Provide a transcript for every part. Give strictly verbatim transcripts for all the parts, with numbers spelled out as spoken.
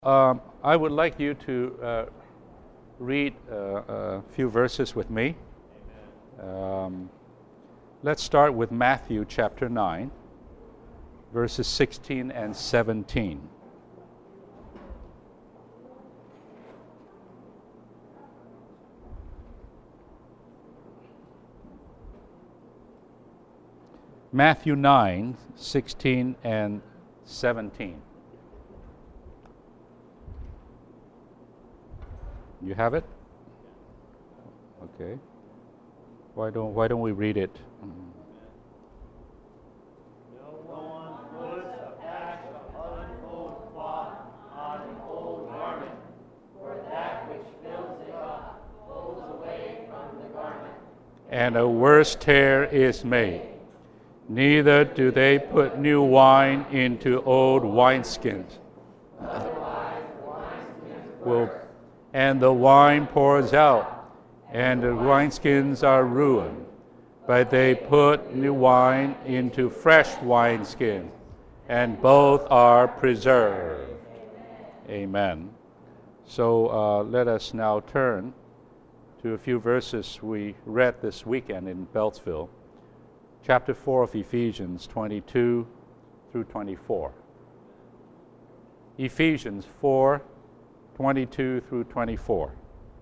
Um, I would like you to uh, read uh, a few verses with me. Um, let's start with Matthew chapter nine, verses sixteen and seventeen. Matthew nine, sixteen and seventeen. You have it? Okay. Why don't Why don't we read it? No one puts a patch of unfolded cloth on an old garment, for that which fills it up pulls away from the garment, And a worse tear is made. Neither do they put new wine into old wineskins. otherwise the wineskins Will and the wine pours out, and the wineskins are ruined. But they put new wine into fresh wineskins, and both are preserved. Amen. So uh, let us now turn to a few verses we read this weekend in Beltsville. Chapter four of Ephesians, twenty-two through twenty-four. Ephesians four, twenty-two through twenty-four.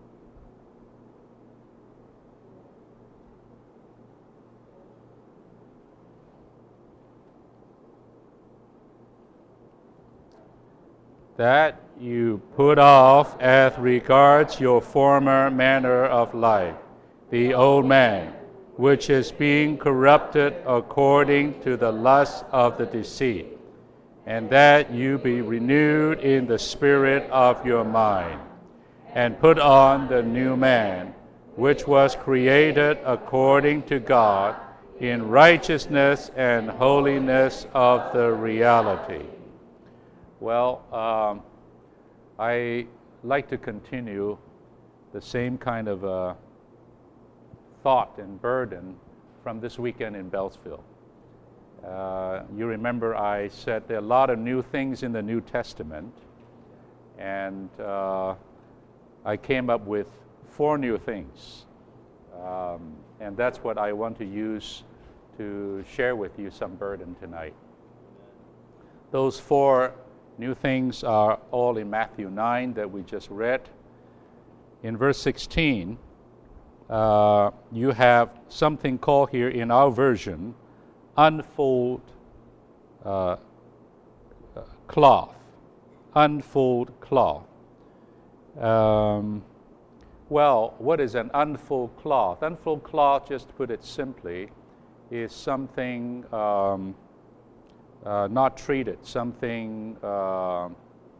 That you put off as regards your former manner of life, the old man, which is being corrupted according to the lust of the deceit, and that you be renewed in the spirit of your mind, and put on the new man, which was created according to God in righteousness and holiness of the reality. Well, um, I like to continue the same kind of uh, thought and burden from this weekend in Beltsville. Uh, you remember I said there are a lot of new things in the New Testament, and uh, I came up with four new things. Um, and that's what I want to use to share with you some burden tonight. Those four new things are all in Matthew nine that we just read. In verse sixteen, uh, you have something called here in our version, unfold uh, cloth. Unfold cloth. Um, well, what is an unfold cloth? Unfold cloth, just to put it simply, is something um, uh, not treated, something uh,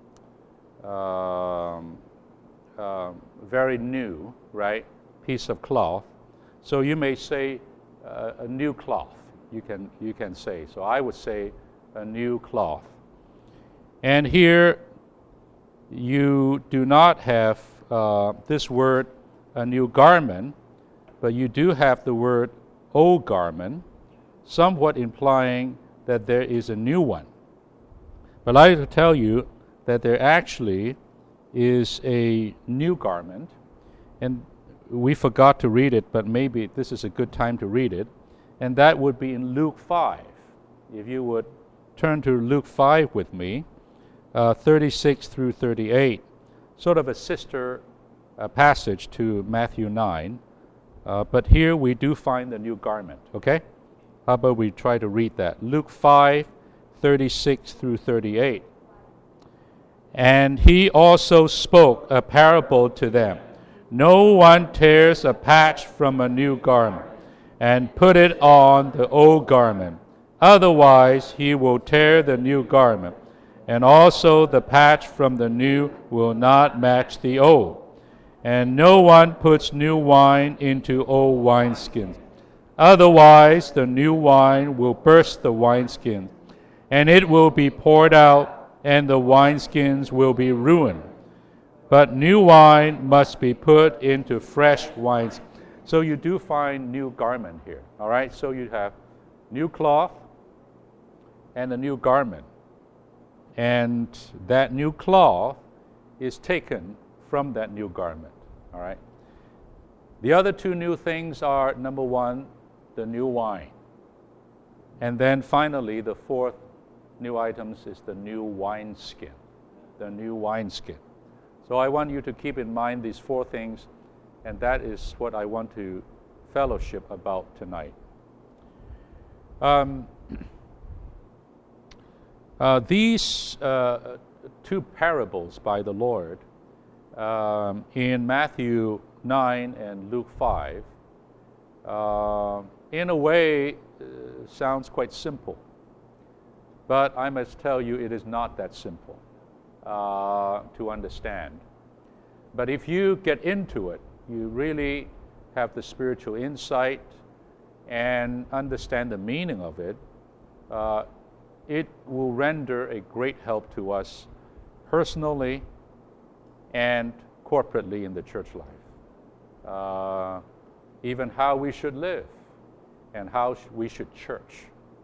um, uh, very new, right? Piece of cloth. So you may say uh, a new cloth. You can you can say. So I would say a new cloth. And here you do not have uh, this word, a new garment, but you do have the word old garment, somewhat implying that there is a new one. But I like to tell you that there actually is a new garment, and we forgot to read it, but maybe this is a good time to read it. And that would be in Luke five. If you would turn to Luke five with me, uh, thirty-six through thirty-eight, sort of a sister uh, passage to Matthew nine. Uh, but here we do find the new garment, okay? How about we try to read that? Luke five, thirty-six through thirty-eight. And he also spoke a parable to them. No one tears a patch from a new garment and put it on the old garment. Otherwise, he will tear the new garment, and also the patch from the new will not match the old. And no one puts new wine into old wineskins. Otherwise, the new wine will burst the wineskin, and it will be poured out, and the wineskins will be ruined. But new wine must be put into fresh wines. So you do find new garment here, all right? So you have new cloth and a new garment. And that new cloth is taken from that new garment. All right. The other two new things are, number one, the new wine. And then finally, the fourth new items is the new wineskin. The new wineskin. So I want you to keep in mind these four things, and that is what I want to fellowship about tonight. Um, uh, these uh, two parables by the Lord um, in Matthew nine and Luke five, uh, in a way, uh, sounds quite simple. But I must tell you, it is not that simple uh, to understand. But if you get into it, you really have the spiritual insight and understand the meaning of it, uh, it will render a great help to us personally and corporately in the church life. Uh, even how we should live and how sh- we should church.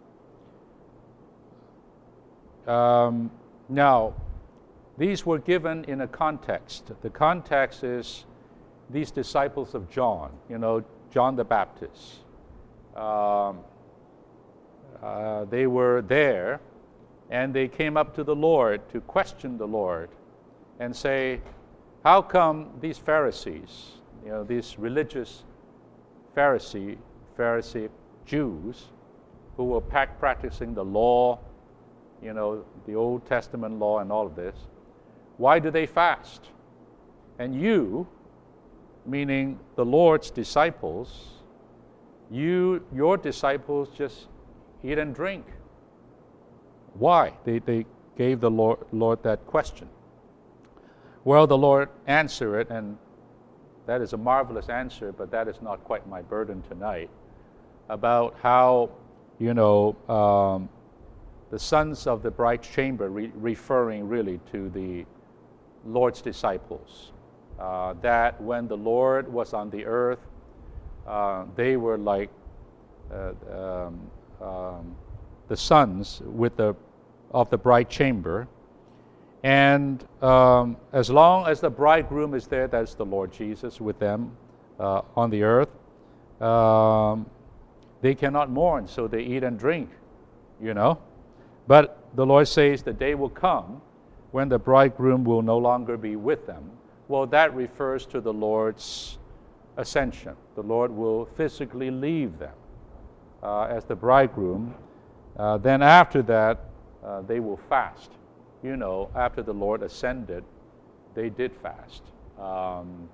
Um, now, these were given in a context. The context is these disciples of John, you know, John the Baptist. Um, uh, they were there, and they came up to the Lord to question the Lord and say, how come these Pharisees, you know, these religious Pharisee, Pharisee Jews who were practicing the law, you know, the Old Testament law and all of this, why do they fast? And you, meaning the Lord's disciples, you, your disciples just eat and drink. Why? They, they gave the Lord, Lord that question. Well, the Lord answered it, and that is a marvelous answer, but that is not quite my burden tonight, about how, you know, um, the sons of the bride chamber, re- referring really to the Lord's disciples, uh, that when the Lord was on the earth, uh, they were like uh, um, um, the sons with the of the bride chamber, and um, as long as the bridegroom is there, that's the Lord Jesus with them uh, on the earth, um, they cannot mourn, so they eat and drink, you know. But the Lord says the day will come when the bridegroom will no longer be with them. Well, that refers to the Lord's ascension. The Lord will physically leave them uh, as the bridegroom. Uh, then after that, uh, they will fast. You know, after the Lord ascended, they did fast. Um,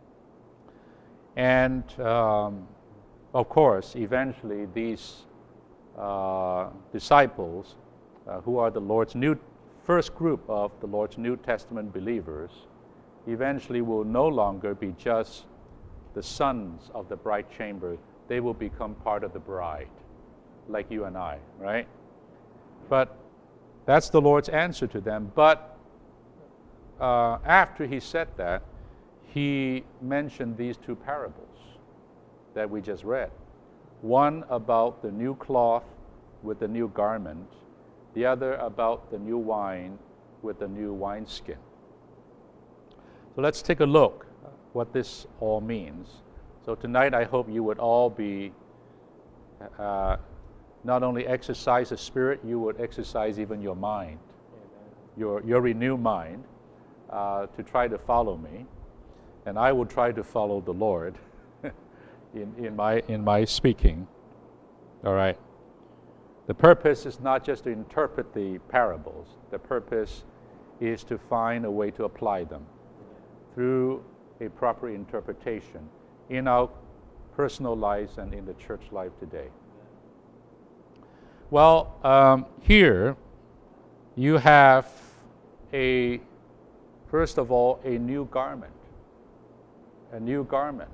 and, um, of course, eventually these uh, disciples, uh, who are the Lord's new, first group of the Lord's New Testament believers, eventually will no longer be just the sons of the bride chamber. They will become part of the bride, like you and I, right? But that's the Lord's answer to them. But uh, after he said that, he mentioned these two parables that we just read. One about the new cloth with the new garment, the other about the new wine with the new wineskin. So let's take a look at what this all means. So tonight I hope you would all be uh, not only exercise the spirit, you would exercise even your mind, Amen. your your renewed mind, uh, to try to follow me, and I will try to follow the Lord in in my in my speaking. All right. The purpose is not just to interpret the parables. The purpose is to find a way to apply them through a proper interpretation in our personal lives and in the church life today. Well, um, here you have a, first of all, a new garment. A new garment.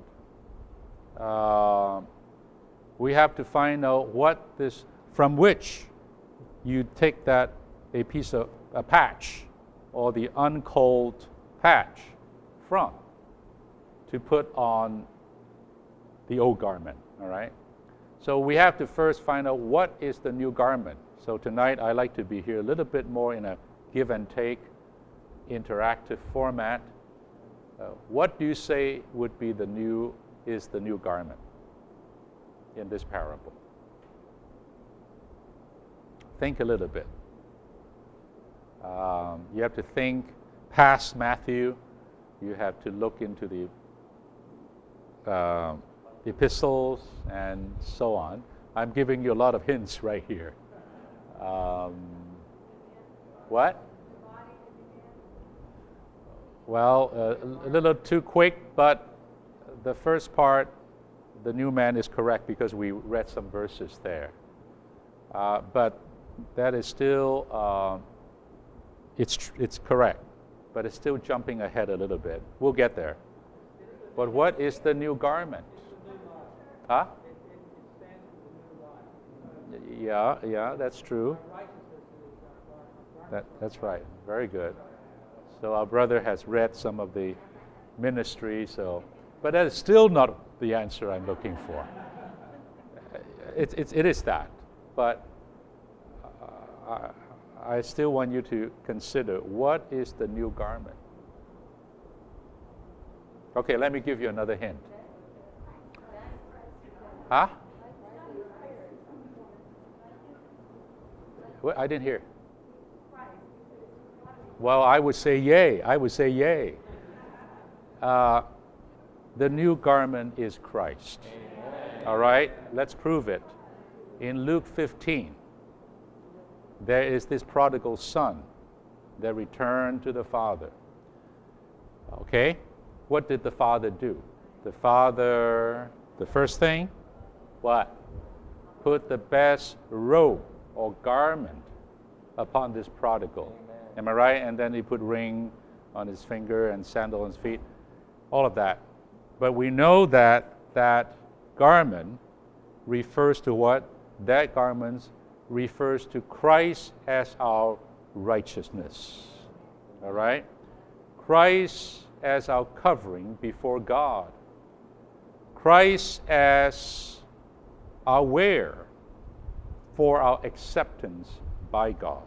Uh, we have to find out what this, from which you take that, a piece of, a patch, or the uncoaled patch from, to put on the old garment, all right? So we have to first find out what is the new garment. So tonight I like to be here a little bit more in a give and take interactive format. Uh, what do you say would be the new, is the new garment in this parable? Think a little bit. Um, you have to think past Matthew. You have to look into the uh, epistles and so on. I'm giving you a lot of hints right here. Um, what? Well, uh, a little too quick, but the first part, the new man, is correct because we read some verses there. Uh, but that is still, uh, it's, tr- it's correct, but it's still jumping ahead a little bit. We'll get there. But what is the new garment? Huh? Yeah, yeah, that's true. That, that's right. Very good. So our brother has read some of the ministry, so, but that is still not the answer I'm looking for. It, it, it is that, but uh, I, I still want you to consider, what is the new garment? Okay, let me give you another hint. Huh? What? I didn't hear. Well, I would say yay. I would say yay. Uh, the new garment is Christ. Amen. All right? Let's prove it. In Luke fifteen, there is this prodigal son that returned to the father. Okay? What did the father do? The father, the first thing, what? Put the best robe or garment upon this prodigal. Am I right? And then he put ring on his finger and sandal on his feet. All of that. But we know that that garment refers to what? That garment refers to Christ as our righteousness. All right? Christ as our covering before God. Christ as our wear for our acceptance by God.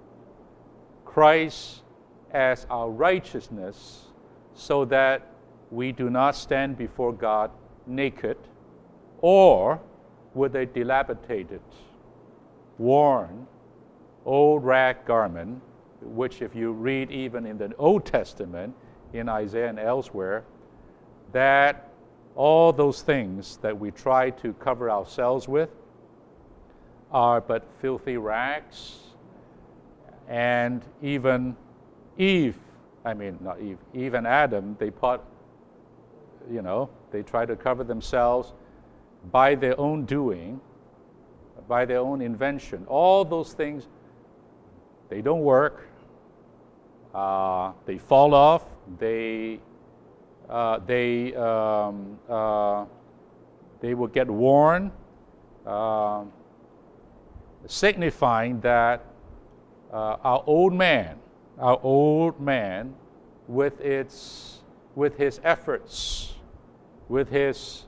Christ as our righteousness, so that we do not stand before God naked or with a dilapidated, worn, old rag garment, which if you read even in the Old Testament, in Isaiah and elsewhere, that all those things that we try to cover ourselves with are but filthy rags. And even Eve, I mean, not Eve, Eve and Adam, they put, you know, they try to cover themselves by their own doing, by their own invention. All those things, they don't work. Uh, they fall off. They, uh, they, um, uh, they will get worn, uh, signifying that Uh, our old man, our old man, with its, with his efforts, with his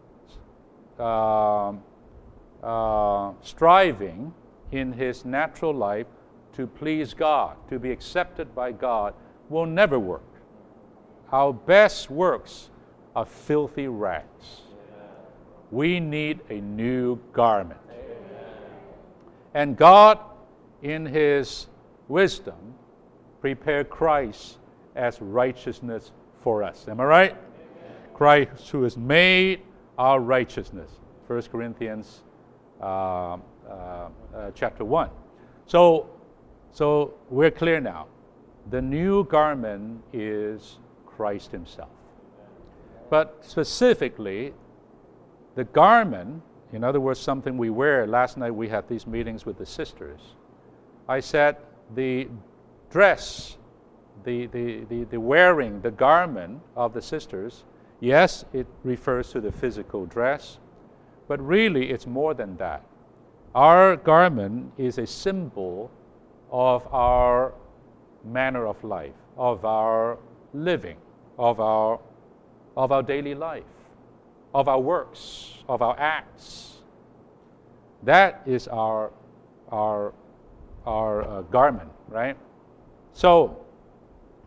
uh, uh, striving in his natural life to please God, to be accepted by God, will never work. Our best works are filthy rags. We need a new garment. And God, in His wisdom, prepared Christ as righteousness for us. Am I right? Amen. Christ who has made our righteousness. First Corinthians uh, uh, uh, chapter one. So, so we're clear now. The new garment is Christ Himself. But specifically, the garment, in other words, something we wear. Last night we had these meetings with the sisters. I said the dress, the, the, the, the wearing, the garment of the sisters, yes, it refers to the physical dress, but really it's more than that. Our garment is a symbol of our manner of life, of our living, of our, of our daily life, of our works, of our acts. That is our, our our uh, garment, right? So,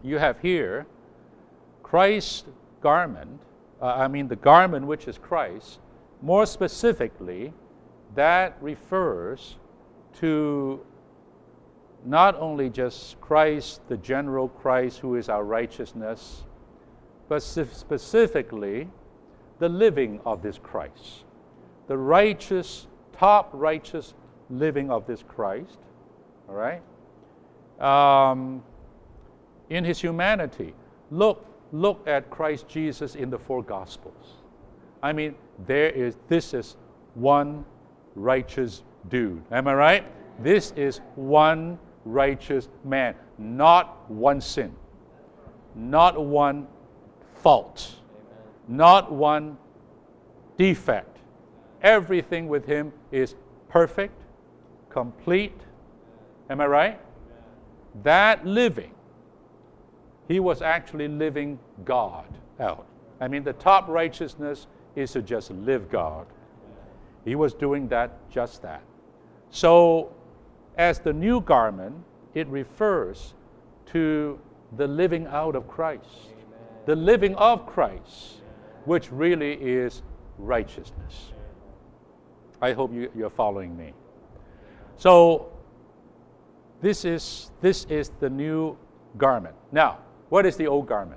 you have here Christ's garment, uh, I mean the garment which is Christ, more specifically, that refers to not only just Christ, the general Christ who is our righteousness, but specifically the living of this Christ, the righteous, top righteous living of this Christ, all right? Um, in his humanity, look, look at Christ Jesus in the four Gospels. I mean, there is, this is one righteous dude. Am I right? This is one righteous man. Not one sin. Not one fault. Amen. Not one defect. Everything with him is perfect, complete. Am I right? Amen. That living, he was actually living God out. I mean, the top righteousness is to just live God. He was doing that, just that. So, as the new garment, it refers to the living out of Christ. Amen. The living of Christ, which really is righteousness. I hope you, you're following me. So, this is, this is the new garment. Now, what is the old garment?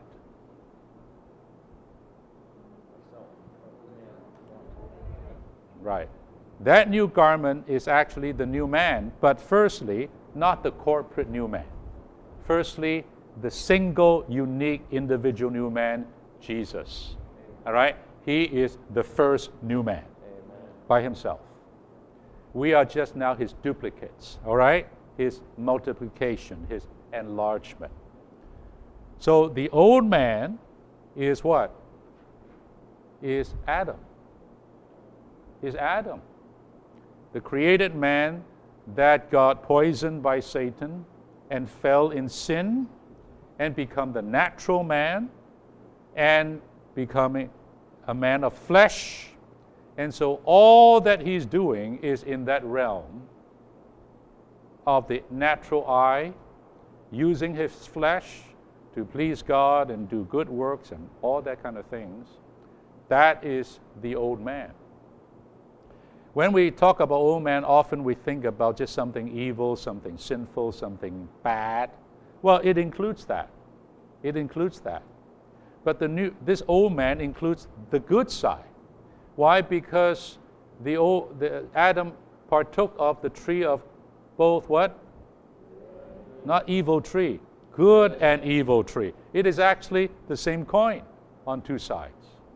Right. That new garment is actually the new man, but firstly, not the corporate new man. Firstly, the single, unique, individual new man, Jesus. All right? He is the first new man. Amen. By himself. We are just now his duplicates. All right? His multiplication, his enlargement. So the old man is what? Is Adam. Is Adam. The created man that got poisoned by Satan and fell in sin and become the natural man and becoming a man of flesh. And so all that he's doing is in that realm of the natural eye, using his flesh to please God and do good works and all that kind of things. That is the old man. When we talk about old man, often we think about just something evil, something sinful, something bad. Well, it includes that. It includes that. But the new, this old man includes the good side. Why? Because the old, the Adam partook of the tree of both what? Not evil tree. Good and evil tree. It is actually the same coin on two sides.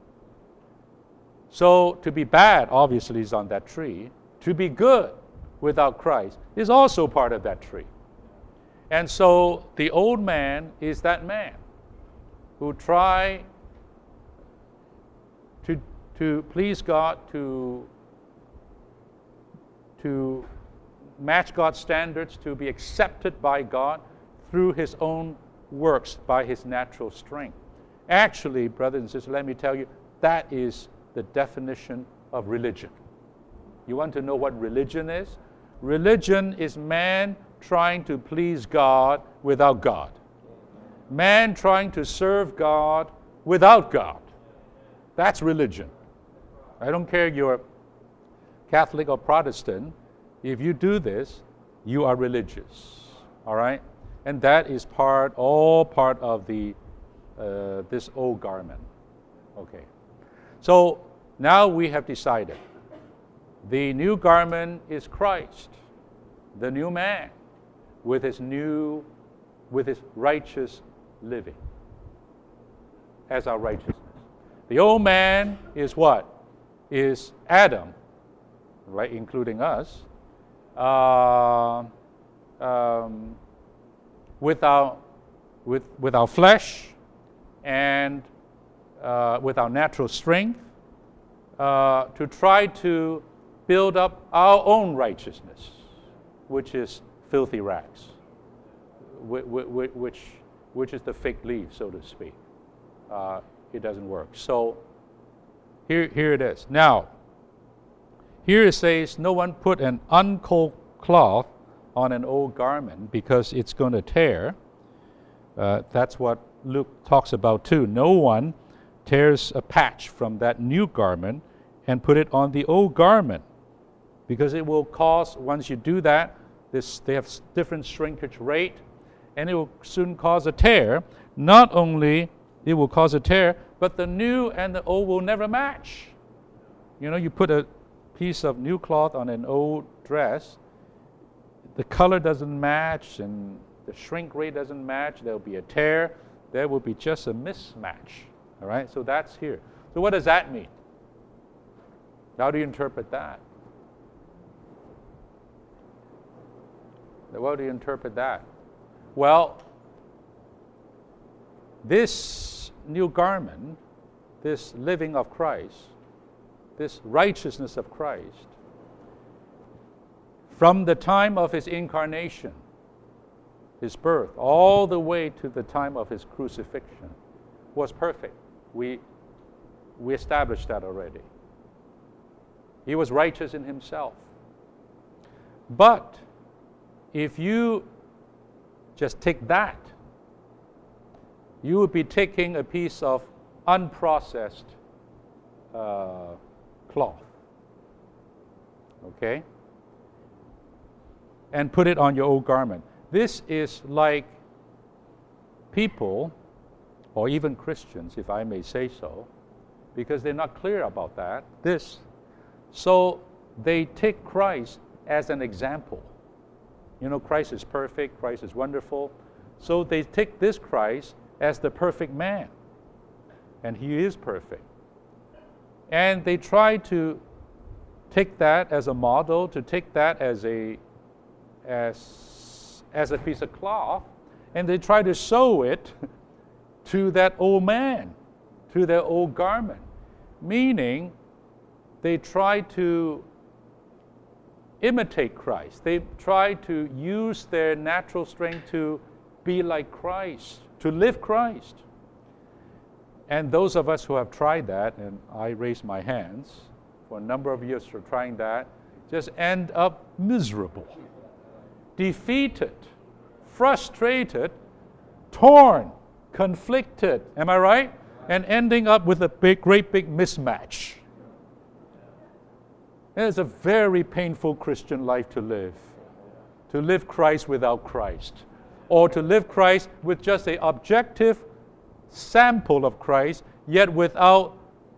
So to be bad, obviously, is on that tree. To be good without Christ is also part of that tree. And so the old man is that man who try to, to please God, to, to match God's standards, to be accepted by God through his own works, by his natural strength. Actually, brothers and sisters, let me tell you, that is the definition of religion. You want to know what religion is? Religion is man trying to please God without God. Man trying to serve God without God. That's religion. I don't care if you're Catholic or Protestant. If you do this, you are religious. All right? And that is part, all part of the uh, this old garment. Okay. So now we have decided the new garment is Christ, the new man, with his new, with his righteous living as our righteousness. The old man is what? Is Adam, right, including us, uh, um, with our with with our flesh and uh, with our natural strength, uh, to try to build up our own righteousness, which is filthy rags, which which, which is the fig leaf, so to speak. Uh, it doesn't work. So here here it is. Now, here it says, no one put an unclothed cloth on an old garment because it's going to tear. Uh, that's what Luke talks about too. No one tears a patch from that new garment and put it on the old garment, because it will cause, once you do that, this, they have different shrinkage rate, and it will soon cause a tear. Not only it will cause a tear, but the new and the old will never match. You know, you put a piece of new cloth on an old dress, the color doesn't match and the shrink rate doesn't match, there will be a tear, there will be just a mismatch. All right, so that's here. So what does that mean? How do you interpret that? How do you interpret that? Well, this new garment, this living of Christ, this righteousness of Christ, from the time of his incarnation, his birth, all the way to the time of his crucifixion, was perfect. We, we established that already. He was righteous in himself. But if you just take that, you would be taking a piece of unprocessed uh, cloth, okay, and put it on your old garment. This is like people, or even Christians, if I may say so, because they're not clear about that, this. So they take Christ as an example. You know, Christ is perfect, Christ is wonderful. So they take this Christ as the perfect man. And he is perfect. And they try to take that as a model, to take that as a as, as a piece of cloth, and they try to sew it to that old man, to their old garment. Meaning, they try to imitate Christ. They try to use their natural strength to be like Christ, to live Christ. And those of us who have tried that, and I raise my hands for a number of years for trying that, just end up miserable, defeated, frustrated, torn, conflicted. Am I right? And ending up with a big, great big mismatch. It's a very painful Christian life to live. To live Christ without Christ. Or to live Christ with just an objective sample of Christ, yet without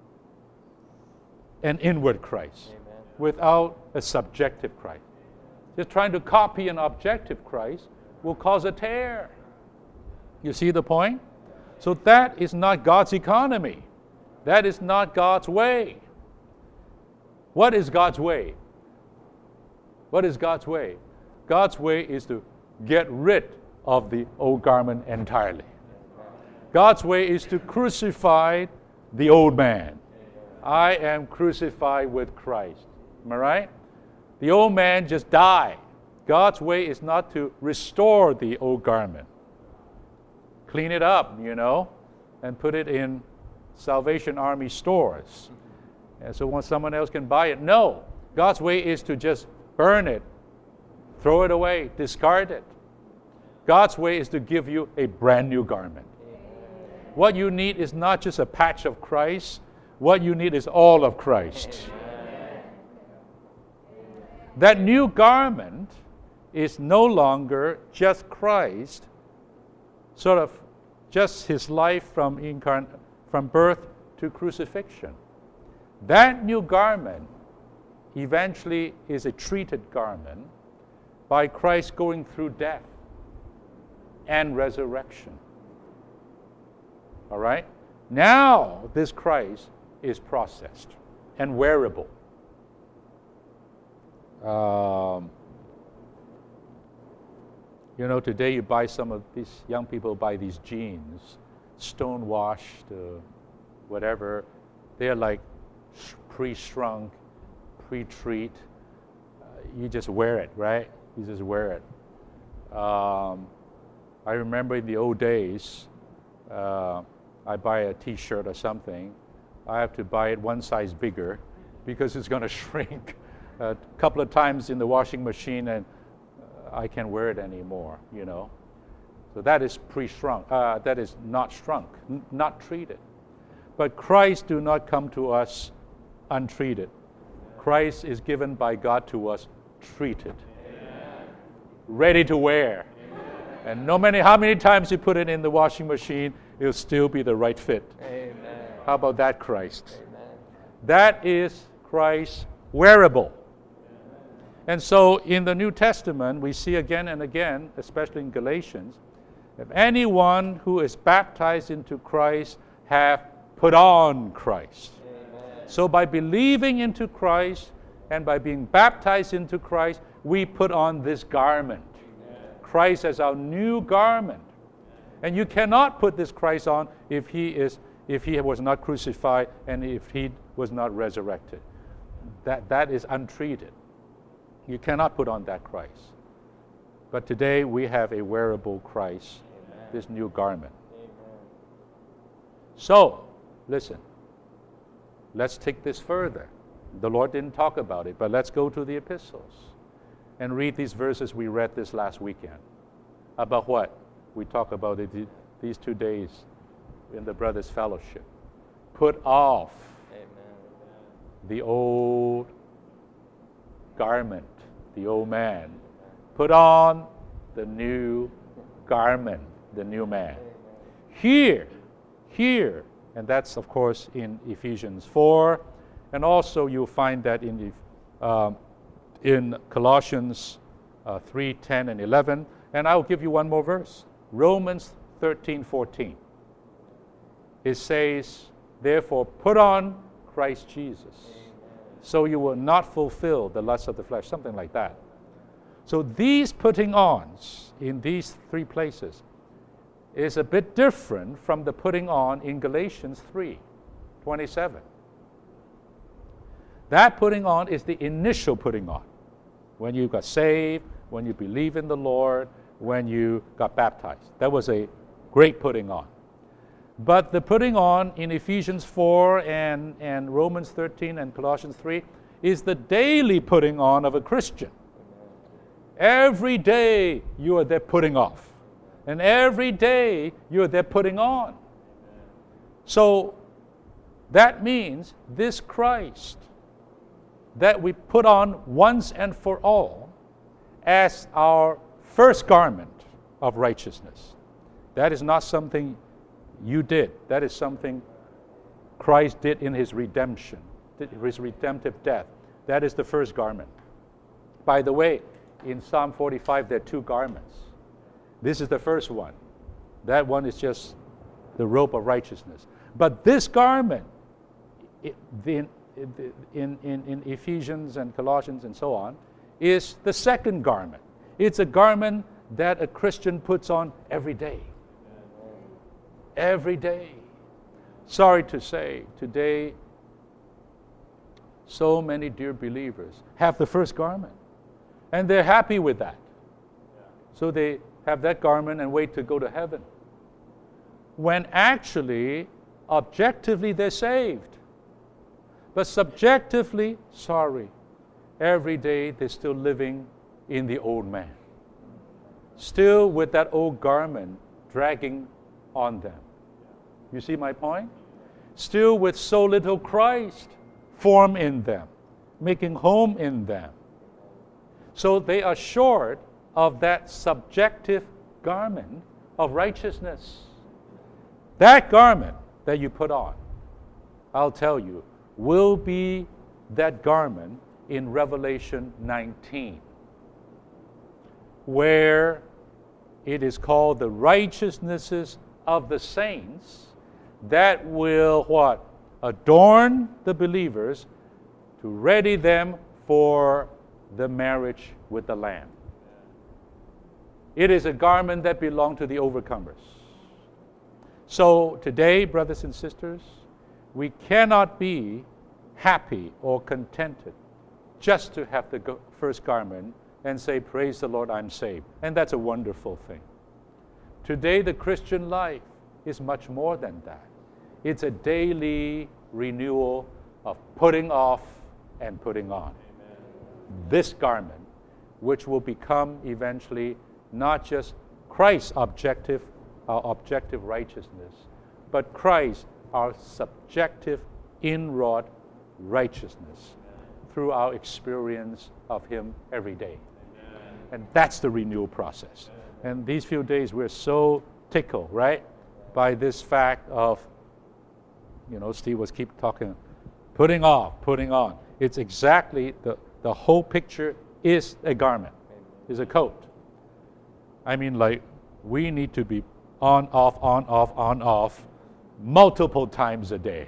an inward Christ. Amen. Without a subjective Christ. Just trying to copy an objective Christ will cause a tear. You see the point? So that is not God's economy. That is not God's way. What is God's way? What is God's way? God's way is to get rid of the old garment entirely. God's way is to crucify the old man. I am crucified with Christ. Am I right? The old man just died. God's way is not to restore the old garment. Clean it up, you know, and put it in Salvation Army stores. And so when someone else can buy it. No. God's way is to just burn it, throw it away, discard it. God's way is to give you a brand new garment. What you need is not just a patch of Christ. What you need is all of Christ. That new garment is no longer just Christ, sort of just his life from incarn- from birth to crucifixion. That new garment eventually is a treated garment by Christ going through death and resurrection. All right? Now this Christ is processed and wearable. Um, you know, today you buy some of these young people buy these jeans, stone-washed, uh, whatever. They're like pre-shrunk, pre-treat. Uh, you just wear it, right? You just wear it. Um, I remember in the old days, uh, I buy a T-shirt or something, I have to buy it one size bigger because it's going to shrink a couple of times in the washing machine, and uh, I can't wear it anymore, you know. So that is pre-shrunk. Uh, that is not shrunk, n- not treated. But Christ do not come to us untreated. Christ is given by God to us treated, Amen. Ready to wear. Amen. And no matter how many times you put it in the washing machine, it'll still be the right fit. Amen. How about that Christ? Amen. That is Christ wearable. And so in the New Testament, we see again and again, especially in Galatians, if anyone who is baptized into Christ have put on Christ. Amen. So by believing into Christ and by being baptized into Christ, we put on this garment. Amen. Christ as our new garment. And you cannot put this Christ on if he is if he was not crucified and if he was not resurrected. That that is untreated. You cannot put on that Christ. But today we have a wearable Christ, Amen. This new garment. Amen. So, listen, let's take this further. The Lord didn't talk about it, but let's go to the epistles and read these verses we read this last weekend. About what? We talk about it these two days in the Brothers' Fellowship. Put off Amen. The old garment, the old man. Put on the new garment, the new man. Here, here, and that's of course in Ephesians four, and also you'll find that in the, um, in Colossians uh, three, ten, and eleven. And I'll give you one more verse, Romans thirteen, fourteen. It says, therefore put on Christ Jesus, so you will not fulfill the lust of the flesh, something like that. So these putting ons in these three places is a bit different from the putting on in Galatians three, twenty-seven. That putting on is the initial putting on. When you got saved, when you believe in the Lord, when you got baptized. That was a great putting on. But the putting on in Ephesians four and, and Romans thirteen and Colossians three is the daily putting on of a Christian. Every day you are there putting off. And every day you are there putting on. So that means this Christ that we put on once and for all as our first garment of righteousness. That is not something you did. That is something Christ did in his redemption, his redemptive death. That is the first garment. By the way, in Psalm forty-five, there are two garments. This is the first one. That one is just the robe of righteousness. But this garment, in, in, in, in Ephesians and Colossians and so on, is the second garment. It's a garment that a Christian puts on every day. Every day. Sorry to say, today, so many dear believers have the first garment. And they're happy with that. So they have that garment and wait to go to heaven. When actually, objectively, they're saved. But subjectively, sorry, every day they're still living in the old man. Still with that old garment dragging on them. You see my point? Still with so little Christ form in them, making home in them. So they are short of that subjective garment of righteousness. That garment that you put on, I'll tell you, will be that garment in Revelation nineteen, where it is called the righteousnesses of the saints that will what? Adorn the believers to ready them for the marriage with the Lamb. It is a garment that belongs to the overcomers. So today, brothers and sisters, we cannot be happy or contented just to have the first garment and say, praise the Lord, I'm saved. And that's a wonderful thing. Today, the Christian life is much more than that. It's a daily renewal of putting off and putting on. Amen. This garment, which will become eventually not just Christ's objective, our objective righteousness, but Christ, our subjective, inward righteousness through our experience of Him every day. Amen. And that's the renewal process. Amen. And these few days we're so tickled, right, by this fact of, you know, Steve was keep talking, putting off, putting on. It's exactly, the, the whole picture is a garment, is a coat. I mean, like, we need to be on, off, on, off, on, off, multiple times a day.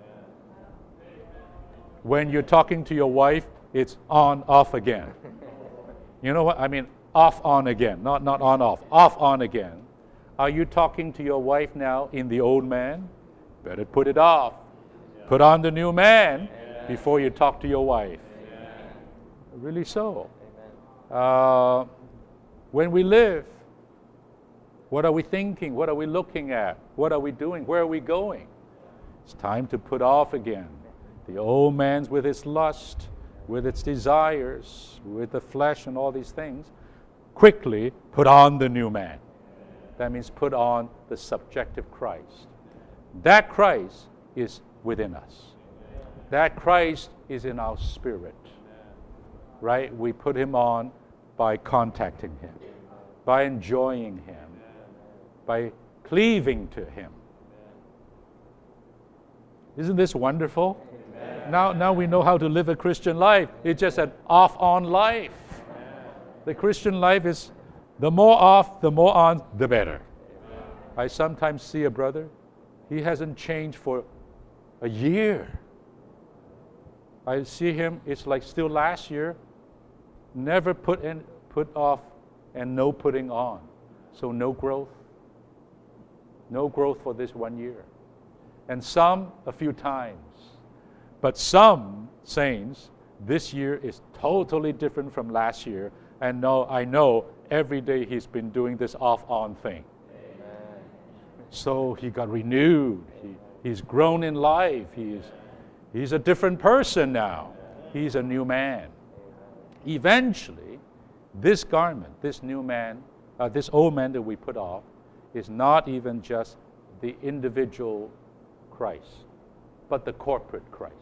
When you're talking to your wife, it's on, off again. You know what? I mean, off, on again, not, not on, off, off, on again. Are you talking to your wife now in the old man? Better put it off. Yeah. Put on the new man yeah. before you talk to your wife. Yeah. Really so. Uh, when we live, what are we thinking? What are we looking at? What are we doing? Where are we going? It's time to put off again. The old man's with its lust, with its desires, with the flesh and all these things. Quickly put on the new man. That means put on the subjective Christ. That Christ is within us. That Christ is in our spirit. Right? We put Him on by contacting Him, by enjoying Him, by cleaving to Him. Isn't this wonderful? Amen. Now, now we know how to live a Christian life. It's just an off-on life. Amen. The Christian life is the more off, the more on, the better. Amen. I sometimes see a brother, he hasn't changed for a year. I see him, it's like still last year, never put in, put off, and no putting on. So no growth. No growth for this one year. And some a few times. But some saints, this year is totally different from last year. And no, I know every day he's been doing this off-on thing. Amen. So he got renewed. He, he's grown in life. He's, he's a different person now. He's a new man. Eventually, this garment, this new man, uh, this old man that we put off, is not even just the individual Christ, but the corporate Christ.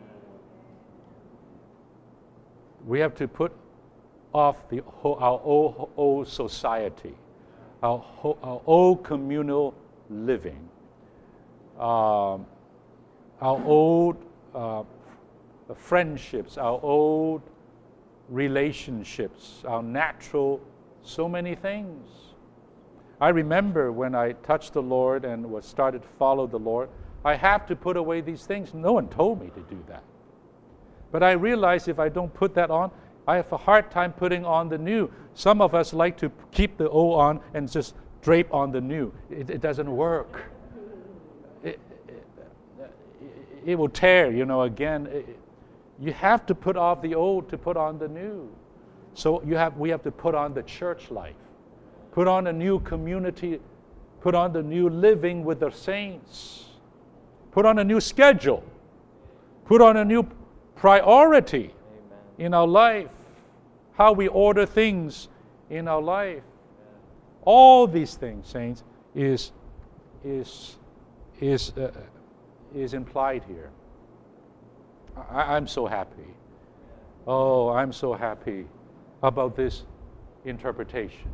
We have to put off the whole, our old, old society, our, whole, our old communal living, um, our old uh, friendships, our old relationships, our natural, so many things. I remember when I touched the Lord and was started to follow the Lord, I have to put away these things. No one told me to do that. But I realized if I don't put that on, I have a hard time putting on the new. Some of us like to keep the old on and just drape on the new. It, it doesn't work. It, it, it will tear, you know, again. It, you have to put off the old to put on the new. So you have, we have to put on the church life. Put on a new community, put on the new living with the saints. Put on a new schedule. Put on a new priority Amen. In our life. How we order things in our life. Amen. All these things, saints, is, is, is, uh, is implied here. I, I'm so happy. Oh, I'm so happy about this interpretation.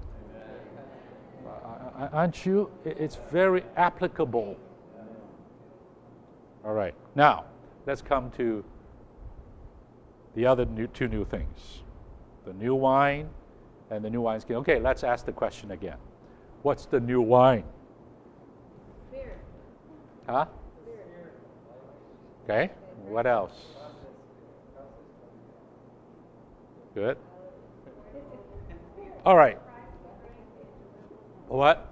Aren't you? It's very applicable. All right. Now, let's come to the other new, two new things. The new wine and the new wineskin. Okay, let's ask the question again. What's the new wine? Spirit. Huh? Spirit. Okay. What else? Good. All right. What?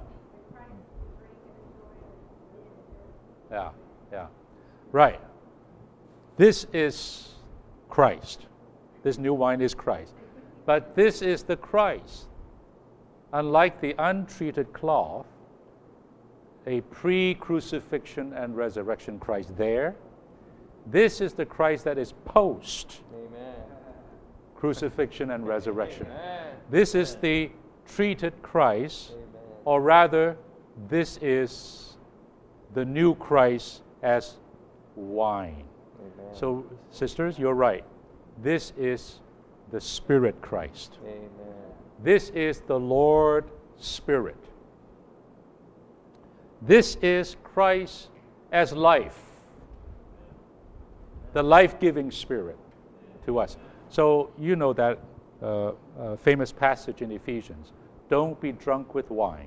Yeah, yeah. Right. This is Christ. This new wine is Christ. But this is the Christ. Unlike the untreated cloth, a pre-crucifixion and resurrection Christ there, this is the Christ that is post Amen. Crucifixion and resurrection. Amen. This is the treated Christ, Amen. or rather, this is the new Christ as wine. Amen. So, sisters, you're right. This is the Spirit Christ. Amen. This is the Lord Spirit. This is Christ as life, the life-giving Spirit to us. So you know that uh, uh, famous passage in Ephesians, don't be drunk with wine,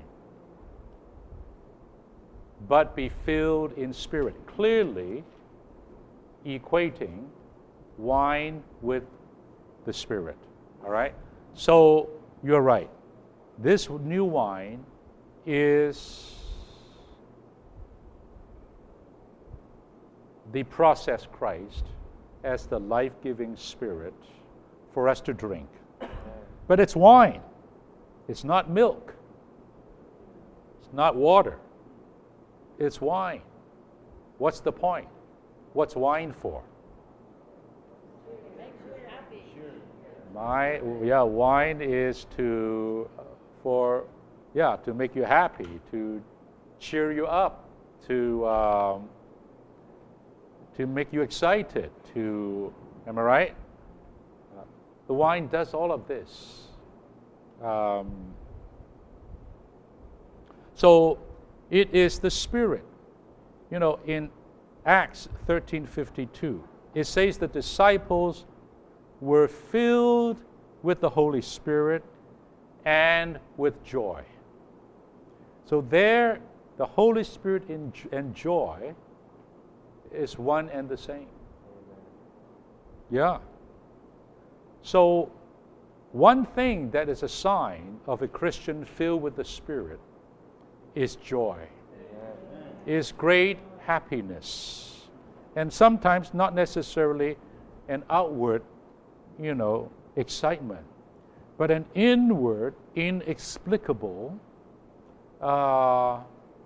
but be filled in spirit. Clearly equating wine with the Spirit. All right? So you're right. This new wine is the processed Christ as the life-giving Spirit for us to drink. But it's wine. It's not milk. It's not water. It's wine. What's the point? What's wine for? My, yeah, wine is to, for, yeah, to make you happy, to cheer you up, to, um, to make you excited, to, am I right? Uh, the wine does all of this. Um, so it is the Spirit. You know, in Acts thirteen fifty-two, it says the disciples were filled with the Holy Spirit and with joy. So there, the Holy Spirit and joy is one and the same. Yeah. So one thing that is a sign of a Christian filled with the Spirit is joy, Amen. is great happiness. And sometimes not necessarily an outward, you know, excitement, but an inward, inexplicable uh,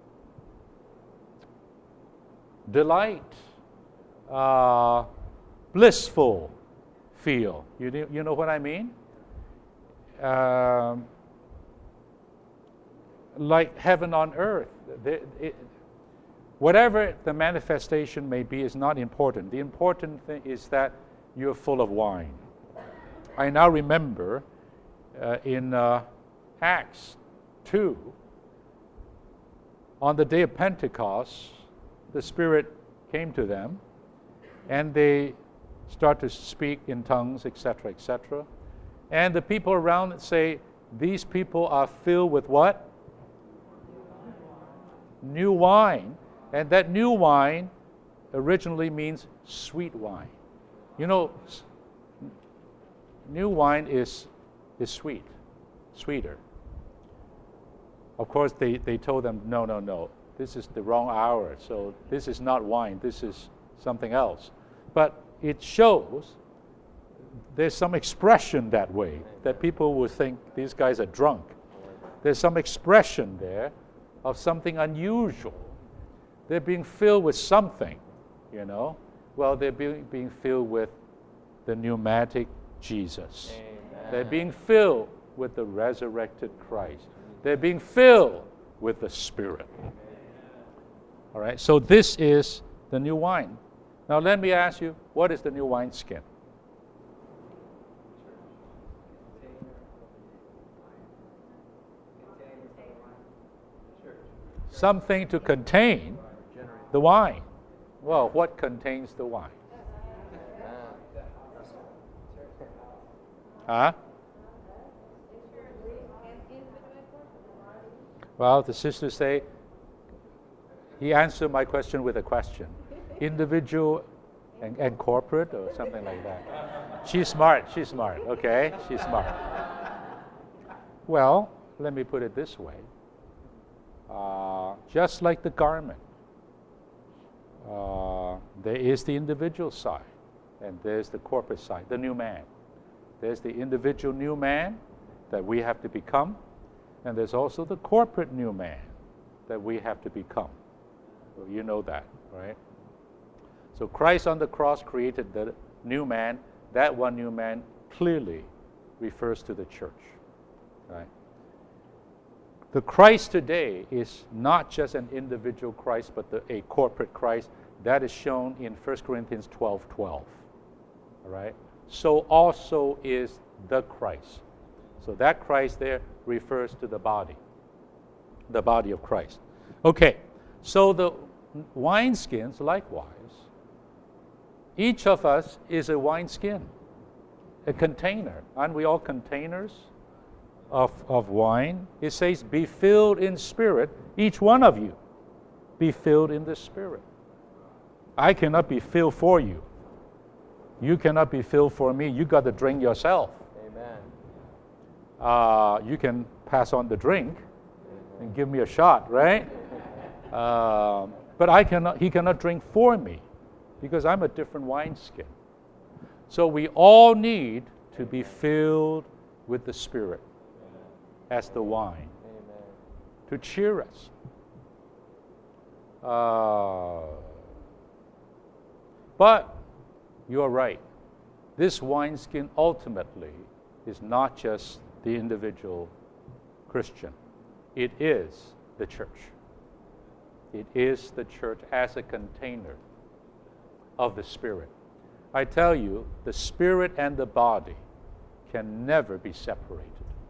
delight, uh, blissful feel. You, you know what I mean? Um, like heaven on earth. The, it, whatever the manifestation may be is not important. The important thing is that you're full of wine. I now remember uh, in uh, Acts two, on the day of Pentecost, the Spirit came to them, and they start to speak in tongues, et cetera, et cetera. And the people around say, these people are filled with what? New wine. And that new wine originally means sweet wine. You know, new wine is, is sweet, sweeter. Of course, they, they told them, no, no, no, this is the wrong hour. So this is not wine, this is something else. But it shows there's some expression that way, that people will think these guys are drunk. There's some expression there of something unusual. They're being filled with something, you know. Well, they're being, being filled with the pneumatic Jesus. Amen. They're being filled with the resurrected Christ. They're being filled with the Spirit. All right, so this is the new wine. Now let me ask you, what is the new wineskin? Something to contain the wine. Well, what contains the wine? Huh? Well, the sisters say, he answered my question with a question. Individual and, and corporate or something like that. She's smart, she's smart, okay? She's smart. Well, let me put it this way. Uh, just like the garment, uh, there is the individual side and there's the corporate side, the new man. There's the individual new man that we have to become, and there's also the corporate new man that we have to become. So you know that, right? So Christ on the cross created the new man. That one new man clearly refers to the church, right? The Christ today is not just an individual Christ, but the, a corporate Christ. That is shown in First Corinthians twelve twelve. All right? So also is the Christ. So that Christ there refers to the body, the body of Christ. Okay, so the wineskins, likewise, each of us is a wineskin, a container. Aren't we all containers of, of wine? It says, be filled in spirit, each one of you. Be filled in the Spirit. I cannot be filled for you. You cannot be filled for me. You got to drink yourself. Amen. Uh, you can pass on the drink and give me a shot, right? Uh, but I cannot. He cannot drink for me because I'm a different wineskin. So we all need to be filled with the Spirit as the wine. Amen. To cheer us. Uh, but you are right. This wineskin ultimately is not just the individual Christian. It is the church. It is the church as a container of the Spirit. I tell you, the Spirit and the body can never be separated.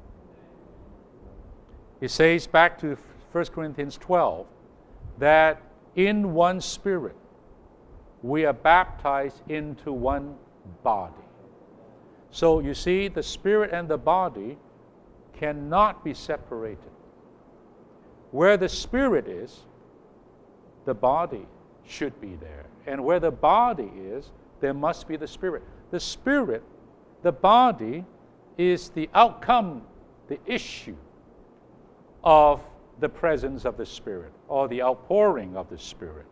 It says back to First Corinthians twelve that in one Spirit we are baptized into one body. So you see, the Spirit and the body cannot be separated. Where the Spirit is, the body should be there. And where the body is, there must be the Spirit. The Spirit, the body, is the outcome, the issue of the presence of the Spirit, or the outpouring of the Spirit.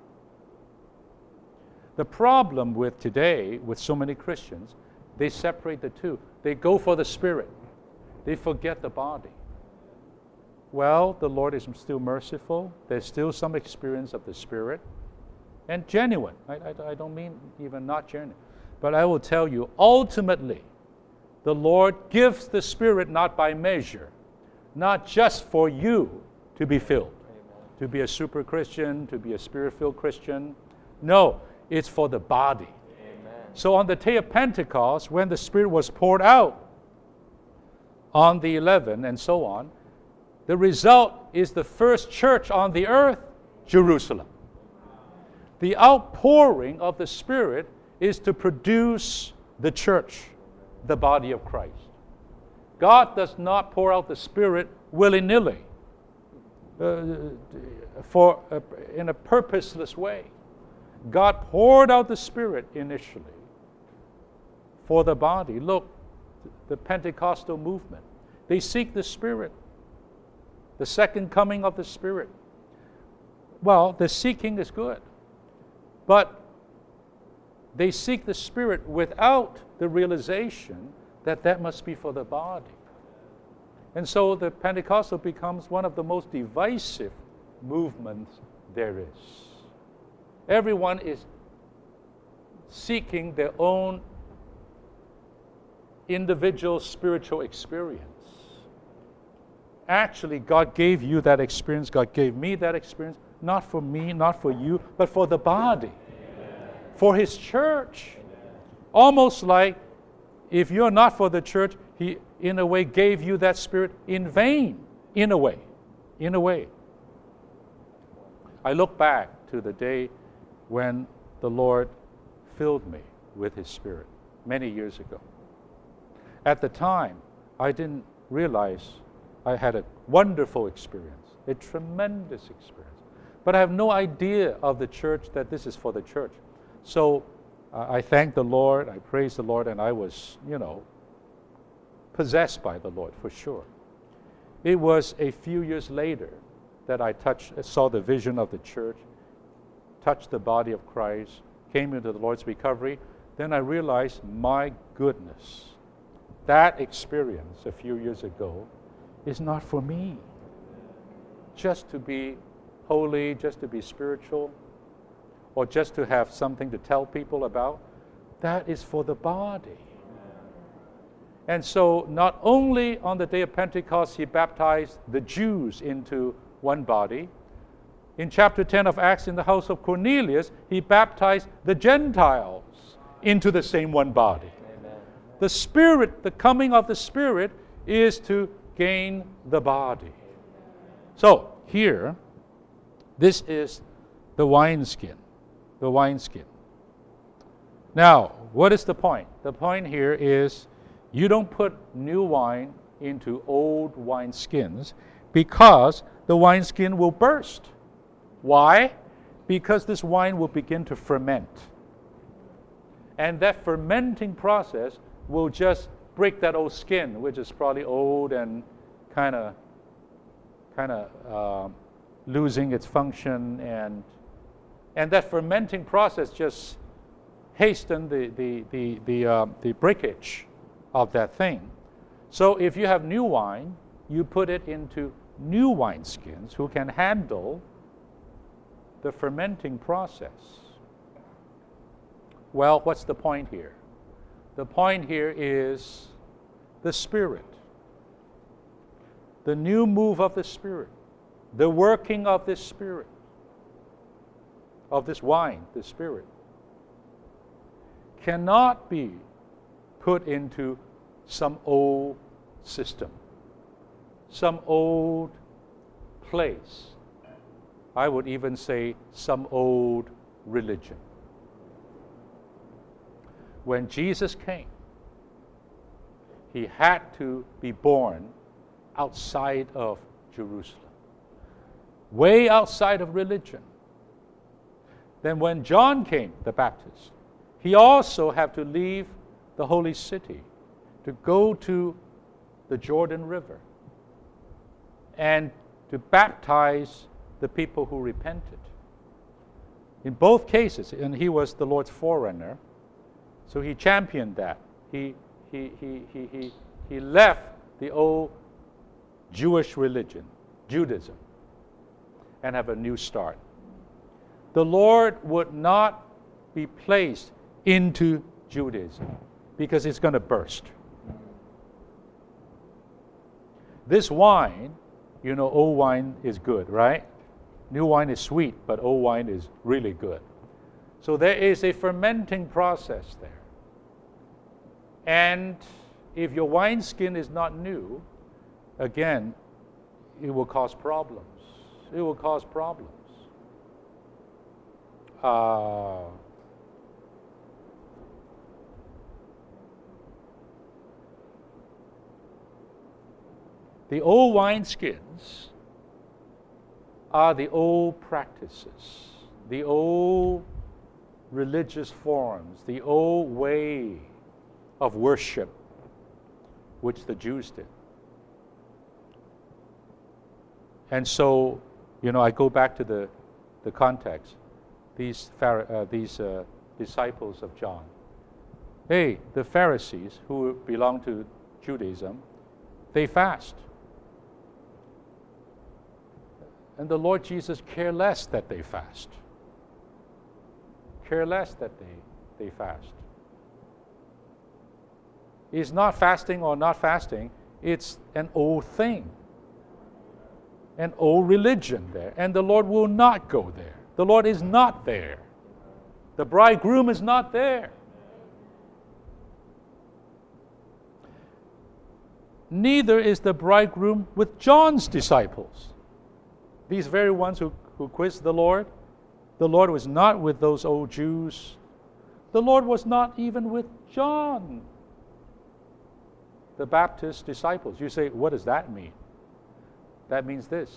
The problem with today, with so many Christians, they separate the two. They go for the Spirit. They forget the body. Well, the Lord is still merciful. There's still some experience of the Spirit. And genuine. I, I, I don't mean even not genuine. But I will tell you, ultimately, the Lord gives the Spirit not by measure, not just for you to be filled, Amen. To be a super Christian, to be a Spirit-filled Christian. No, it's for the body. Amen. So on the day of Pentecost, when the Spirit was poured out on the eleven and so on, the result is the first church on the earth, Jerusalem. The outpouring of the Spirit is to produce the church, the body of Christ. God does not pour out the Spirit willy-nilly, uh, for uh, in a purposeless way. God poured out the Spirit initially for the body. Look, the Pentecostal movement, they seek the Spirit, the second coming of the Spirit. Well, the seeking is good, but they seek the Spirit without the realization that that must be for the body. And so the Pentecostal becomes one of the most divisive movements there is. Everyone is seeking their own individual spiritual experience. Actually, God gave you that experience. God gave me that experience, not for me, not for you, but for the body, Amen. For His church. Amen. Almost like if you're not for the church, He, in a way, gave you that Spirit in vain, in a way, in a way. I look back to the day when the Lord filled me with His Spirit many years ago. At the time, I didn't realize I had a wonderful experience, a tremendous experience. But I have no idea of the church that this is for the church. So uh, I thank the Lord, I praise the Lord, and I was, you know, possessed by the Lord for sure. It was a few years later that I touched, saw the vision of the church, touched the body of Christ, came into the Lord's recovery. Then I realized, my goodness, that experience a few years ago is not for me. Just to be holy, just to be spiritual, or just to have something to tell people about, that is for the body. And so not only on the day of Pentecost he baptized the Jews into one body, in chapter ten of Acts in the house of Cornelius, he baptized the Gentiles into the same one body. Amen. The Spirit, the coming of the Spirit is to gain the body. So here, this is the wineskin, the wineskin. Now, what is the point? The point here is you don't put new wine into old wineskins because the wineskin will burst. Why? Because this wine will begin to ferment. And that fermenting process will just break that old skin, which is probably old and kind of kind of uh, losing its function. And, and that fermenting process just hasten the, the, the, the, uh, the breakage of that thing. So if you have new wine, you put it into new wineskins who can handle the fermenting process. Well, what's the point here? The point here is the Spirit. The new move of the Spirit. The working of this Spirit. Of this wine, the Spirit. Cannot be put into some old system. Some old place. I would even say some old religion. When Jesus came, he had to be born outside of Jerusalem, way outside of religion. Then when John came, the Baptist, he also had to leave the holy city to go to the Jordan River and to baptize the people who repented. In both cases, and he was the Lord's forerunner, so he championed that. He, he, he, he, he, he left the old Jewish religion, Judaism, and have a new start. The Lord would not be placed into Judaism because it's going to burst. This wine, you know, old wine is good, right? New wine is sweet, but old wine is really good. So there is a fermenting process there. And if your wineskin is not new, again, it will cause problems. It will cause problems. Uh, the old wineskins are the old practices, the old religious forms, the old way of worship which the Jews did. And so, you know, I go back to the, the context. These, uh, these uh, disciples of John. Hey, the Pharisees who belong to Judaism, they fast. And the Lord Jesus care less that they fast. Care less that they, they fast. It's not fasting or not fasting. It's an old thing. An old religion there. And the Lord will not go there. The Lord is not there. The bridegroom is not there. Neither is the bridegroom with John's disciples. These very ones who, who quizzed the Lord. The Lord was not with those old Jews. The Lord was not even with John, the Baptist disciples. You say, what does that mean? That means this.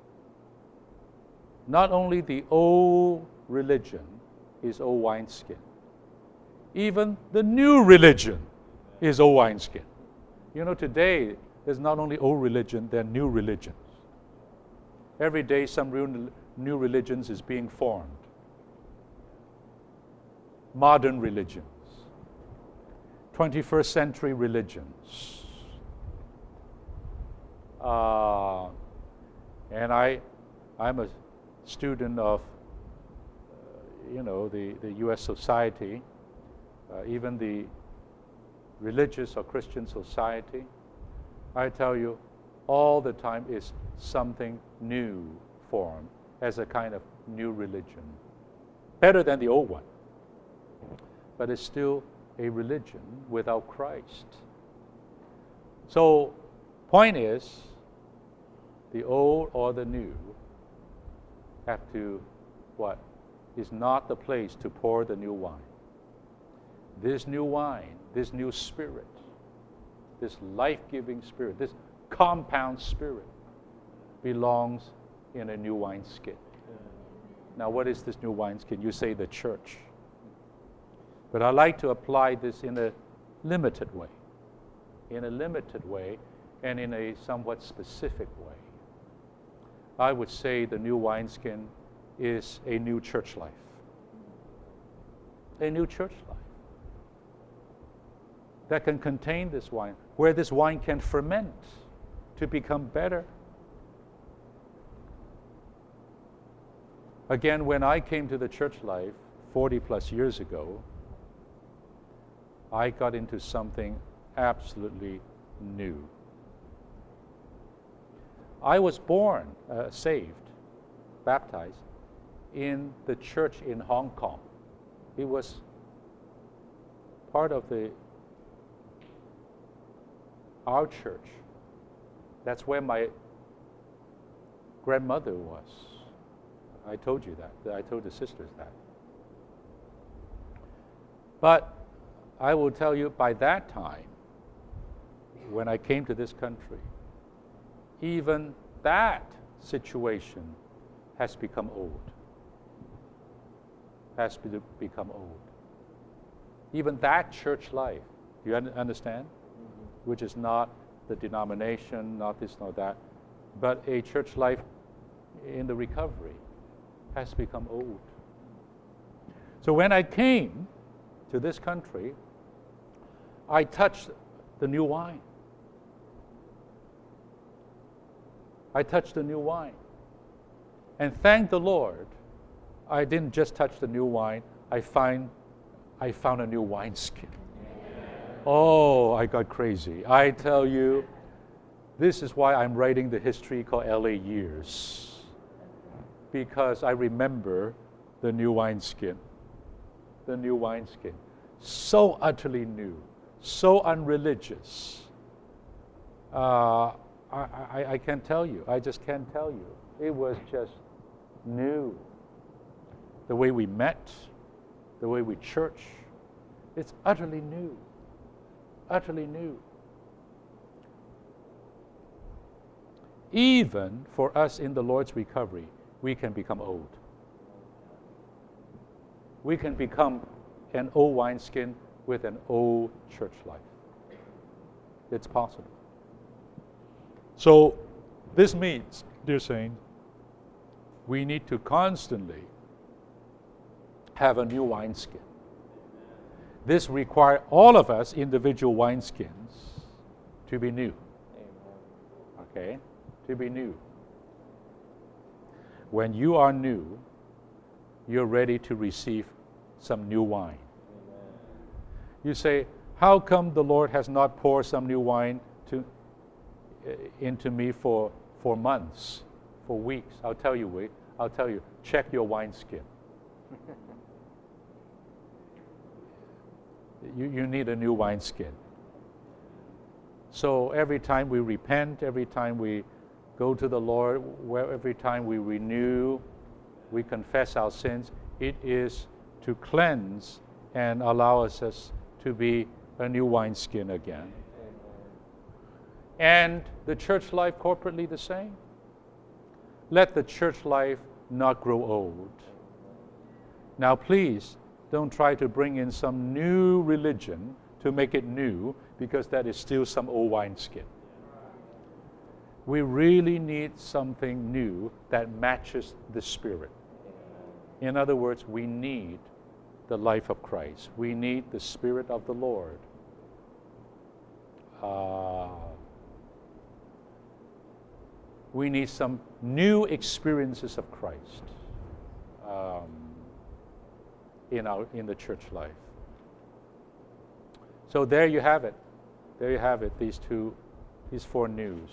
Not only the old religion is old wineskin, even the new religion is old wineskin. You know, today, there's not only old religion, there are new religions. Every day, some real new religions is being formed. Modern religions. twenty-first century religions. Uh, and I, I'm a student of, uh, you know, the, the U S society, uh, even the religious or Christian society, I tell you, all the time is something new formed as a kind of new religion. Better than the old one. But it's still a religion without Christ. So, point is, the old or the new have to, what? Is not the place to pour the new wine. This new wine, this new spirit, this life-giving spirit, this compound spirit belongs in a new wineskin. Now, what is this new wineskin? You say the church. But I like to apply this in a limited way, in a limited way, and in a somewhat specific way. I would say the new wineskin is a new church life. A new church life that can contain this wine, where this wine can ferment to become better. Again, when I came to the church life forty plus years ago, I got into something absolutely new. I was born, uh, saved, baptized in the church in Hong Kong. It was part of the our church. That's where my grandmother was. I told you that. I told the sisters that. But I will tell you, by that time, when I came to this country, even that situation has become old. Has be- become old. Even that church life, you un- understand? Mm-hmm. Which is not the denomination, not this, not that, but a church life in the recovery has become old. So when I came to this country, I touched the new wine. I touched the new wine. And thank the Lord, I didn't just touch the new wine, I find I found a new wineskin. Oh, I got crazy. I tell you, this is why I'm writing the history called L A Years. Because I remember the new wineskin. The new wineskin. So utterly new. So unreligious. Uh, I, I, I can't tell you. I just can't tell you. It was just new. The way we met, the way we church, it's utterly new. Utterly new. Even for us in the Lord's recovery, we can become old. We can become an old wineskin with an old church life. It's possible. So this means, dear saints, we need to constantly have a new wineskin. This requires all of us individual wineskins to be new. Okay? To be new. When you are new, you're ready to receive some new wine. You say, how come the Lord has not poured some new wine to, uh, into me for, for months, for weeks? I'll tell you, wait. I'll tell you, check your wineskin. you, you need a new wineskin. So every time we repent, every time we go to the Lord, where every time we renew, we confess our sins, it is to cleanse and allow us to be a new wineskin again. And the church life corporately the same. Let the church life not grow old. Now please, don't try to bring in some new religion to make it new, because that is still some old wineskin. We really need something new that matches the Spirit. In other words, we need the life of Christ. We need the Spirit of the Lord. Uh, we need some new experiences of Christ um, in our in the church life. So there you have it. There you have it, these two, these four news.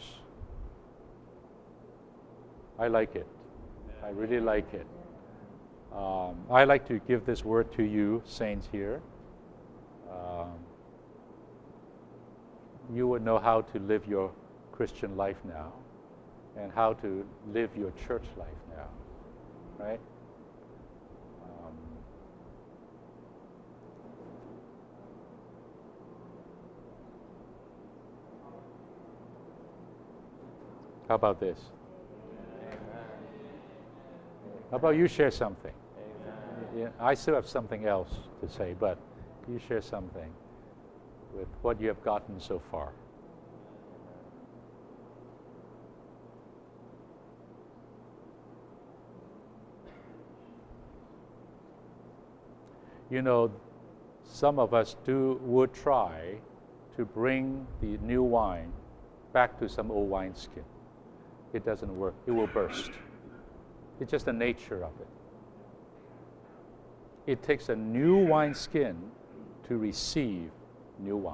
I like it. I really like it. Um, I like to give this word to you, saints here. Um, you would know how to live your Christian life now and how to live your church life now, right? Um, how about this? How about you share something? Yeah, I still have something else to say, but you share something with what you have gotten so far. You know, some of us do would try to bring the new wine back to some old wineskin. It doesn't work. It will burst. It's just the nature of it. It takes a new wineskin to receive new wine.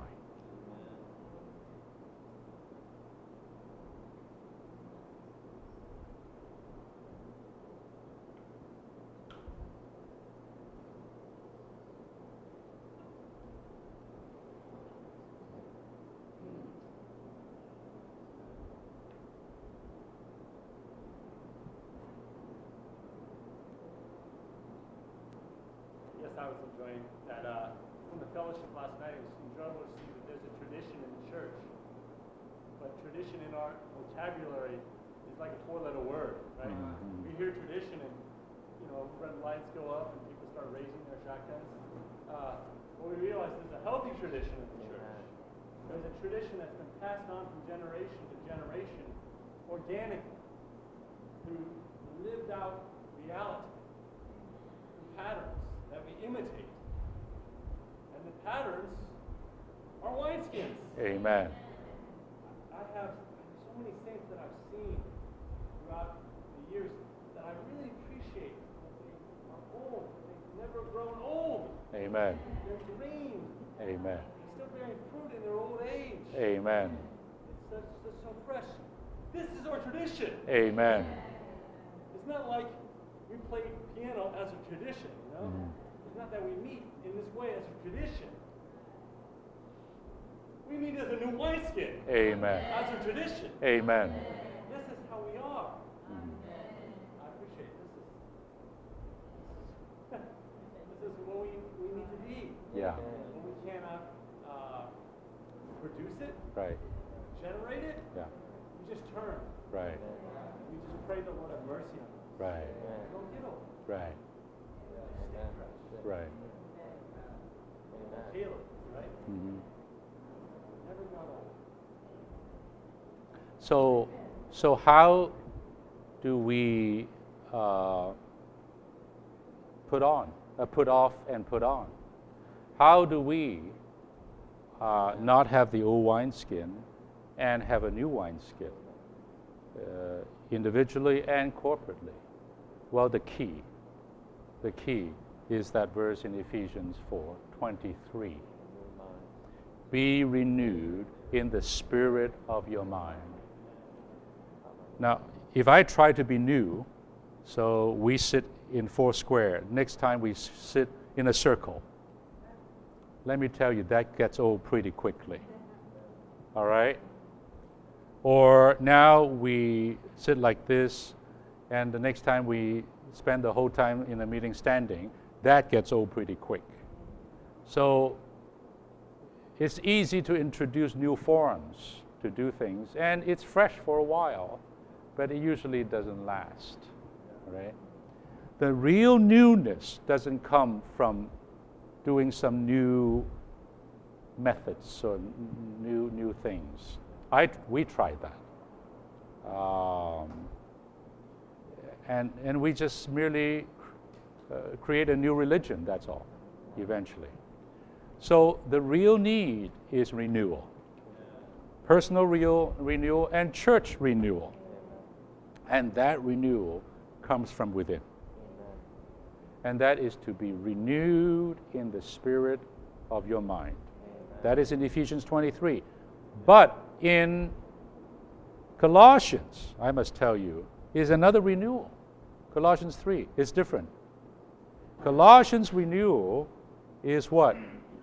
I was enjoying that uh, from the fellowship last night. It was enjoyable to see that there's a tradition in the church, but tradition in our vocabulary is like a four-letter word, right? Mm-hmm. We hear tradition, and you know, red lights go up, and people start raising their shotguns. Uh, but we realize there's a healthy tradition in the church. There's a tradition that's been passed on from generation to generation, organically, through lived out reality, through patterns that we imitate. And the patterns are wineskins. Amen. I have so many saints that I've seen throughout the years that I really appreciate that they are old, that they've never grown old. Amen. They're green. Amen. They're still bearing fruit in their old age. It's Amen. so, so, so fresh. This is our tradition. Amen. It's not like we play piano as a tradition, you know? Mm-hmm. It's not that we meet in this way as a tradition. We meet as a new wineskin. Amen. As a tradition. Amen. This is how we are. Mm-hmm. I appreciate this. Is, this is what we, we need to be. Yeah. When we cannot uh, produce it, right. generate it, yeah. we just turn. Right. We just pray the Lord have mercy on us. Right. Don't get old. Right. Stay fresh. Right. Caleb, right? Mm-hmm. Never got old. So, so how do we uh, put on, uh, put off, and put on? How do we uh, not have the old wineskin and have a new wineskin, uh, individually and corporately? Well, the key, the key is that verse in Ephesians four twenty-three. Be renewed in the spirit of your mind. Now, if I try to be new, so we sit in four square, next time we sit in a circle, let me tell you, that gets old pretty quickly. All right? Or now we sit like this, and the next time we spend the whole time in a meeting standing, that gets old pretty quick. So it's easy to introduce new forms to do things, and it's fresh for a while, but it usually doesn't last, right? The real newness doesn't come from doing some new methods or new new things. I we tried that, um, and and we just merely uh, create a new religion. That's all, eventually. So the real need is renewal, personal real renewal and church renewal, and that renewal comes from within. And that is to be renewed in the spirit of your mind. That is in Ephesians twenty-three. But in Colossians, I must tell you, is another renewal. Colossians three is different. Colossians renewal is what?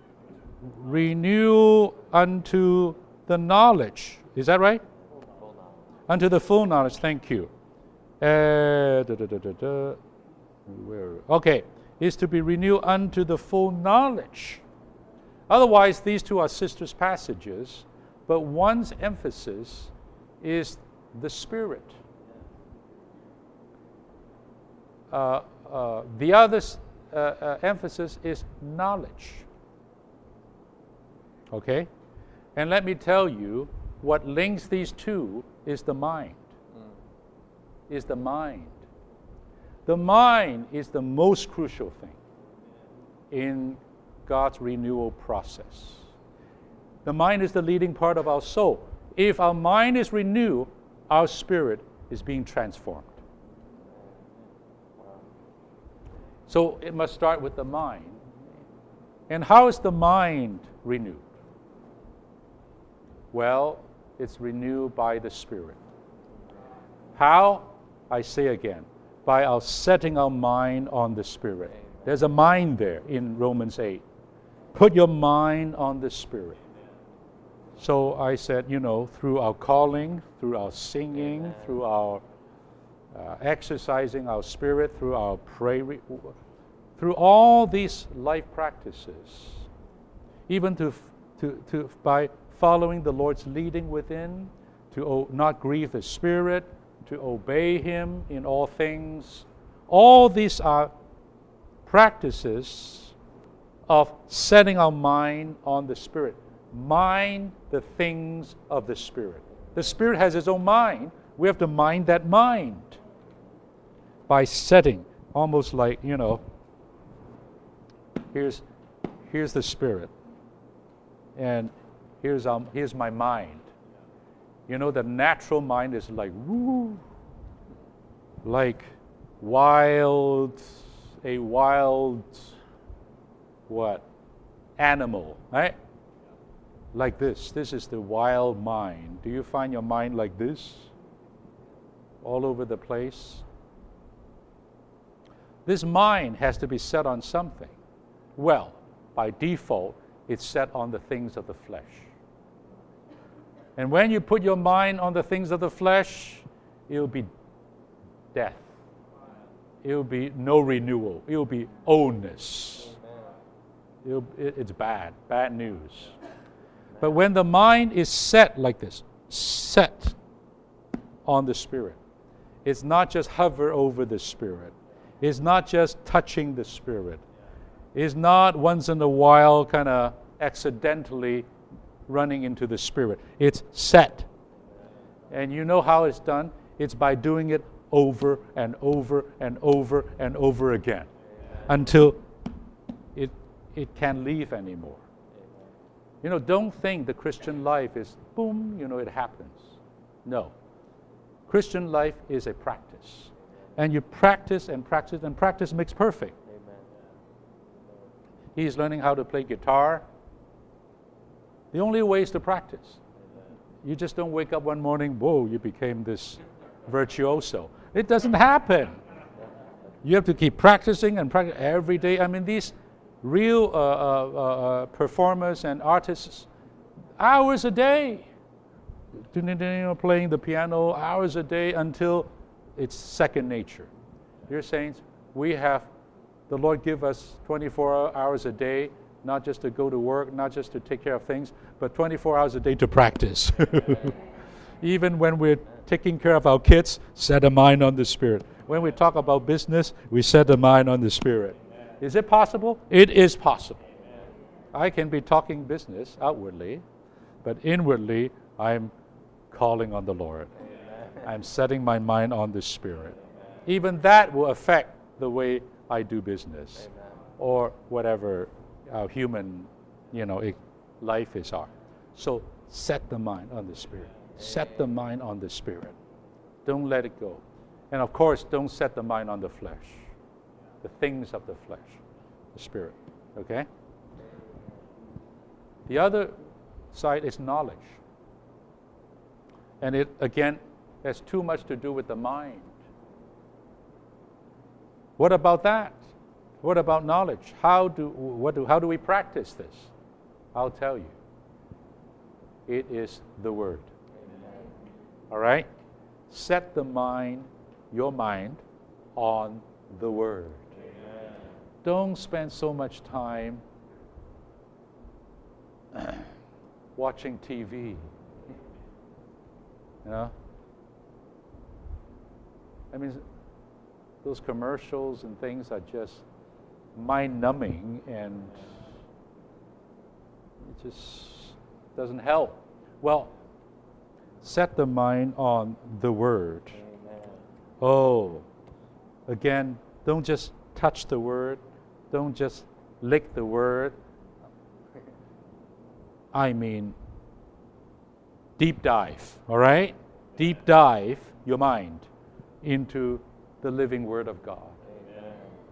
Renew unto the knowledge. Is that right? Unto the full knowledge. Thank you. Uh, da, da, da, da, da. Where? Okay. Is to be renewed unto the full knowledge. Otherwise, these two are sisters passages, but one's emphasis is the Spirit. Uh, uh, the other's uh, uh, emphasis is knowledge. Okay? And let me tell you, what links these two is the mind. Mm. Is the mind. The mind is the most crucial thing in God's renewal process. The mind is the leading part of our soul. If our mind is renewed, our spirit is being transformed. So it must start with the mind. And how is the mind renewed? Well, it's renewed by the Spirit. How? I say again, by our setting our mind on the Spirit. There's a mind there in Romans eight. Put your mind on the Spirit. So I said, you know, through our calling, through our singing, Amen. through our uh, exercising our spirit, through our prayer, through all these life practices, even to, to, to by following the Lord's leading within, to o- not grieve the Spirit, to obey Him in all things. All these are practices of setting our mind on the Spirit. Mind the things of the Spirit. The Spirit has His own mind. We have to mind that mind by setting, almost like, you know, here's, here's the Spirit. And here's, um, here's my mind. You know, the natural mind is like, woo, like wild, a wild, what? Animal, right? Like this. This is the wild mind. Do you find your mind like this? All over the place? This mind has to be set on something. Well, by default, it's set on the things of the flesh. And when you put your mind on the things of the flesh, it'll be death. It'll be no renewal. It'll be oldness. It'll, it, it's bad, bad news. But when the mind is set like this, set on the Spirit, it's not just hover over the Spirit. It's not just touching the Spirit. It's not once in a while kind of accidentally running into the Spirit. It's set. And you know how it's done? It's by doing it over and over and over and over again until it it can't leave anymore. You know, don't think the Christian life is boom, you know, it happens. No. Christian life is a practice. And you practice and practice, and practice makes perfect. He's learning how to play guitar. The only way is to practice. You just don't wake up one morning, whoa, you became this virtuoso. It doesn't happen. You have to keep practicing and practice every day. I mean, these real uh, uh, uh, performers and artists, hours a day, playing the piano, hours a day until it's second nature. Dear saints, we have, the Lord give us twenty-four hours a day, not just to go to work, not just to take care of things, but twenty-four hours a day to practice. Even when we're taking care of our kids, set a mind on the Spirit. When we talk about business, we set a mind on the Spirit. Is it possible? It is possible. I can be talking business outwardly, but inwardly, I'm calling on the Lord. I'm setting my mind on the Spirit. Even that will affect the way I do business or whatever our human, you know, life is are. So set the mind on the Spirit. Set the mind on the Spirit. Don't let it go. And of course, don't set the mind on the flesh. The things of the flesh. The Spirit. Okay? The other side is knowledge. And it, again, has too much to do with the mind. What about that? What about knowledge? How do, what do, how do we practice this? I'll tell you. It is the Word. Amen. All right? Set the mind, your mind, on the Word. Amen. Don't spend so much time watching T V. You know? I mean, those commercials and things are just mind-numbing, and it just doesn't help. Well, set the mind on the Word. Amen. Oh, again, don't just touch the Word. Don't just lick the Word. I mean, deep dive, all right? Deep dive your mind into the living Word of God. Amen.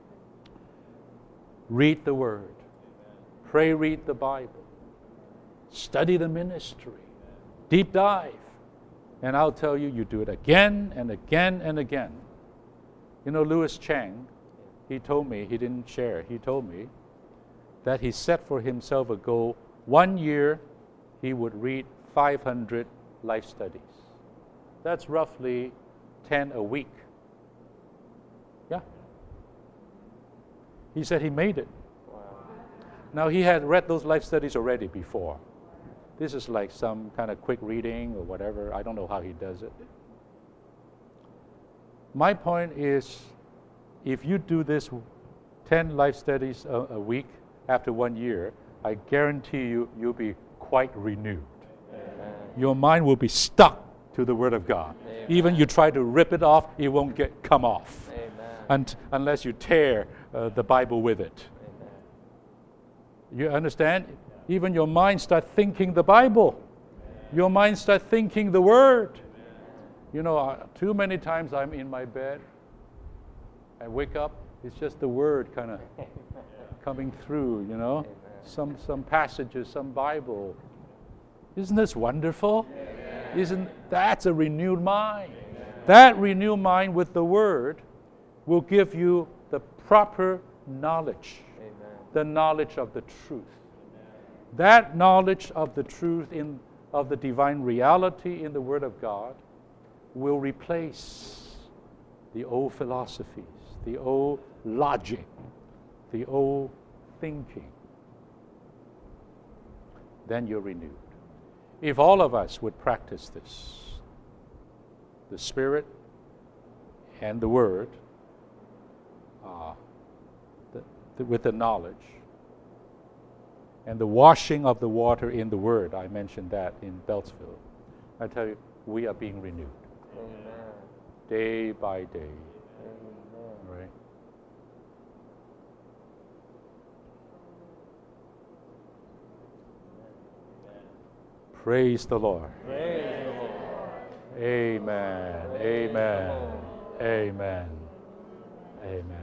Read the Word. Amen. Pray, read the Bible. Study the ministry. Deep dive. And I'll tell you, you do it again and again and again. You know, Louis Chang, he told me, he didn't share, he told me that he set for himself a goal, one year he would read five hundred life studies. That's roughly ten a week. Yeah. He said he made it. Wow. Now, he had read those life studies already before. This is like some kind of quick reading or whatever. I don't know how he does it. My point is, if you do this ten life studies a, a week after one year, I guarantee you, you'll be quite renewed. Amen. Your mind will be stuck to the Word of God. Amen. Even you try to rip it off, it won't get come off. Amen. And, unless you tear uh, the Bible with it. Amen. You understand? Even your mind start thinking the Bible. Amen. Your mind start thinking the Word. Amen. You know, uh, too many times I'm in my bed, I wake up, it's just the Word kind of coming through, you know. Amen. Some some passages, some Bible. Isn't this wonderful? Amen. Isn't that's a renewed mind? Amen. That renewed mind with the Word will give you the proper knowledge, Amen. The knowledge of the truth. Amen. That knowledge of the truth in of the divine reality in the Word of God will replace the old philosophies, the old logic, the old thinking. Then you're renewed. If all of us would practice this, the Spirit and the Word, uh, the, the, with the knowledge, and the washing of the water in the Word, I mentioned that in Beltsville, I tell you, we are being renewed. Amen. Day by day. Amen. Right? Praise the Lord. Praise the Lord. Amen. Amen. Amen. Amen.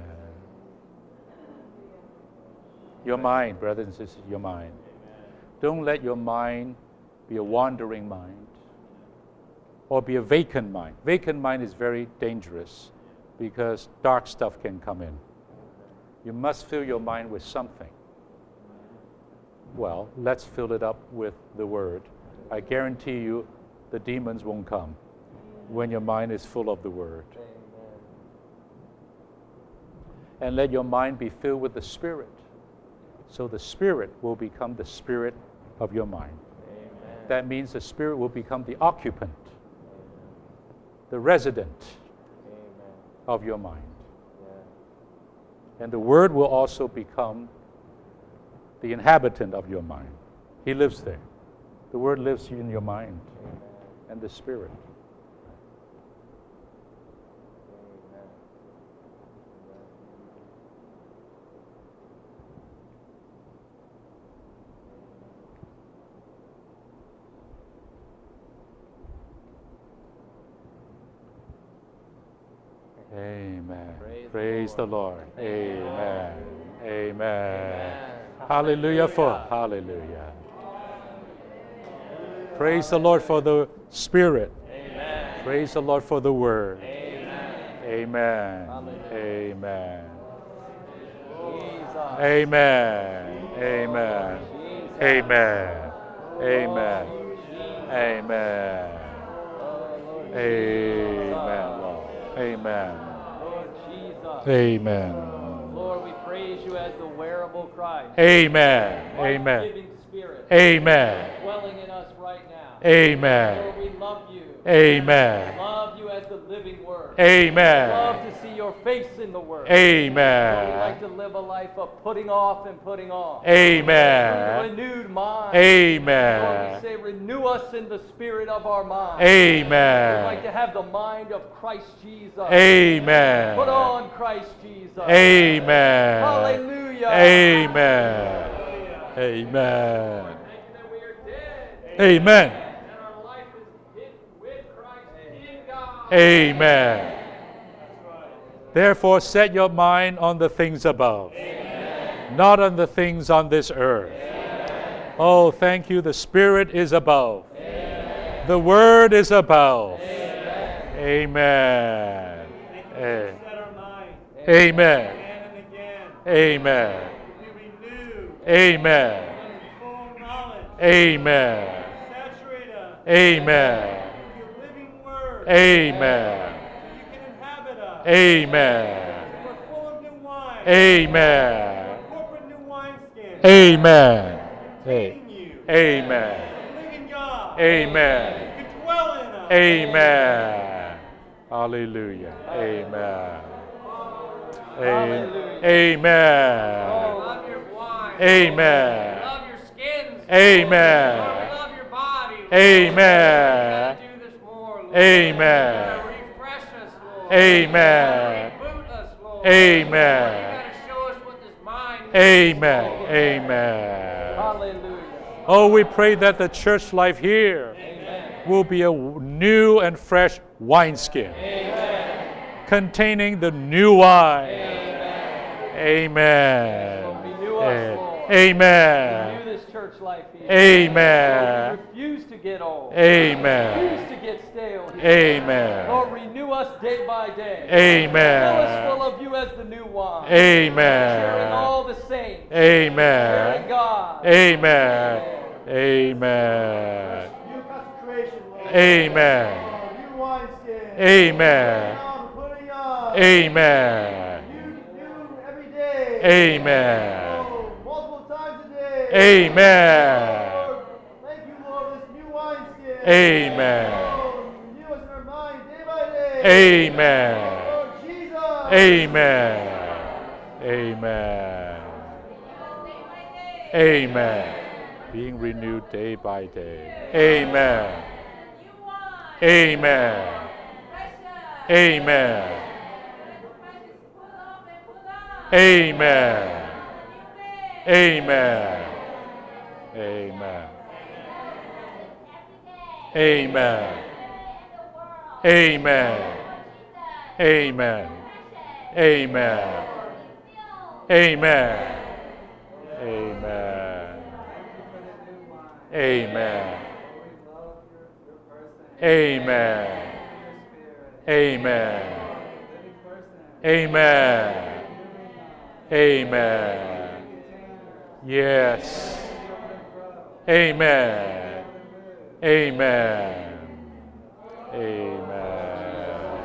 Your mind, brothers and sisters, your mind. Don't let your mind be a wandering mind or be a vacant mind. Vacant mind is very dangerous because dark stuff can come in. You must fill your mind with something. Well, let's fill it up with the Word. I guarantee you the demons won't come when your mind is full of the Word. Amen. And let your mind be filled with the Spirit. So the Spirit will become the Spirit of your mind. Amen. That means the Spirit will become the occupant, Amen. The resident Amen. Of your mind. Yeah. And the Word will also become the inhabitant of your mind. He lives there. The Word lives in your mind. Amen. And the Spirit. Amen. Praise, Praise the Lord. The Lord. Amen. Amen. Amen. Amen. Hallelujah. For hallelujah. Praise the Lord for the Spirit. Amen. Praise the Lord for the Word. Amen. Amen. Hallelujah. Amen. Jesus. Amen. Amen. Jesus. Amen. Amen. Jesus. Amen. Oh, Lord Amen, Lord. Amen. Lord Jesus. Amen. Lord, we praise you as the wearable Christ. Amen. Amen. Life-giving Spirit. Amen. Dwelling in us right now. Amen. Lord, we love you. Amen. Love you as the living Word. Amen. Love to see your face in the Word. Lord, we Amen. like to live a life of putting off and putting on. Amen. With a renewed mind. Lord, we Amen. say, renew us in the spirit of our mind. Amen. We'd like to have the mind of Christ Jesus. Amen. Put on Christ Jesus. Amen. Hallelujah. Amen. Amen. Thank you that we are dead. Amen. And our life is hidden with Christ in God. Amen. Therefore, set your mind on the things above, Amen. not on the things on this earth. Amen. Oh, thank you. The Spirit is above. Amen. The Word is above. Amen. Amen. Thank you A- for set our mind Amen. again and again. Amen. Be renewed. Amen. Full knowledge. Amen. Saturate us Amen. with your living word. Amen. So you can inhabit us. Amen. We're full of new wine. Amen. Corporate new wineskin. Amen. Containing you. Amen. The living God. Amen. You can dwell in us. Amen. Hallelujah. Amen. Hallelujah. Amen. Love your wine. Amen. Love your skins. Amen. Lord, we love your body. Lord. Amen. We gotta do this more, Lord. Amen. You gotta refresh us, Lord. Amen. You gotta reboot us, Lord. Amen. You gotta show us what this mind needs, Amen. Lord. Amen. Hallelujah. Oh, we pray that the church life here Amen. will be a new and fresh wineskin Amen. containing the new wine. Amen. Amen. Lord, renew us, Lord. Amen. Renew this church life here. Amen. Lord, we refuse to get old. Amen. Refuse to get stale here. Amen. Lord, renew us day by day. Amen. Fill us full of you as the new wine. Amen. Sharing all the saints. Amen. Sharing God. Amen. Amen. New consecration, Lord. Amen. New wineskin. Amen. Putting on, putting on. Amen. New, new every day. Amen. Oh, multiple times a day. Amen. Lord, thank you, Lord, this new wineskin. Amen. Oh, renew us in our mind day by day. Amen. Lord Jesus. Amen. Amen. Amen. Being renewed day by day. Amen. Amen. Amen. Amen. Amen. Amen. Amen. Amen. Amen. Amen. Amen. Amen. Amen. Amen. Amen. Amen. Amen. Yes. Amen. Amen. Amen.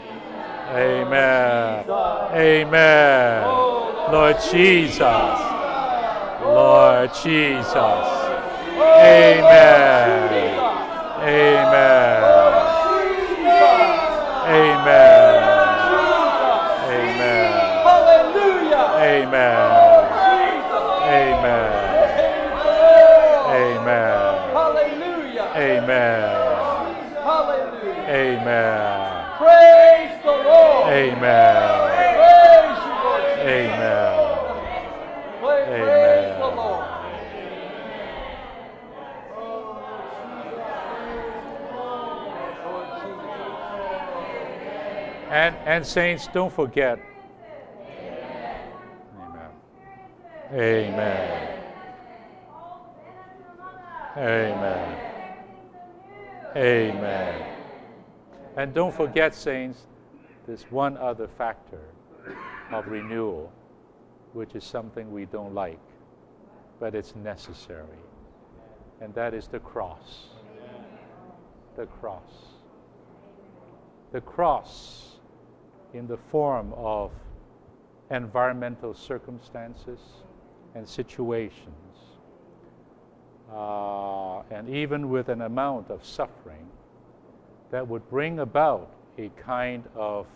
Amen. Amen. Lord Jesus. Lord Jesus. Amen. Amen. Amen. Amen. Hallelujah. Amen. Amen. Amen. Hallelujah. Amen. Hallelujah. Amen. Praise the Lord. Amen. Praise you, Lord Jesus. Amen. Praise, Amen. praise the Lord. Lord Jesus. And and saints, don't forget. Amen. Amen. Amen. Amen. And don't forget, saints, there's one other factor of renewal, which is something we don't like, but it's necessary. And that is the cross. The cross. The cross in the form of environmental circumstances and situations, uh, and even with an amount of suffering that would bring about a kind of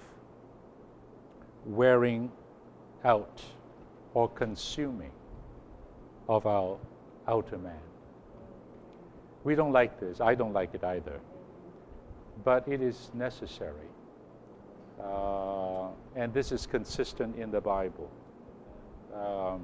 wearing out or consuming of our outer man. We don't like this. I don't like it either. But it is necessary. Uh, and this is consistent in the Bible. Um,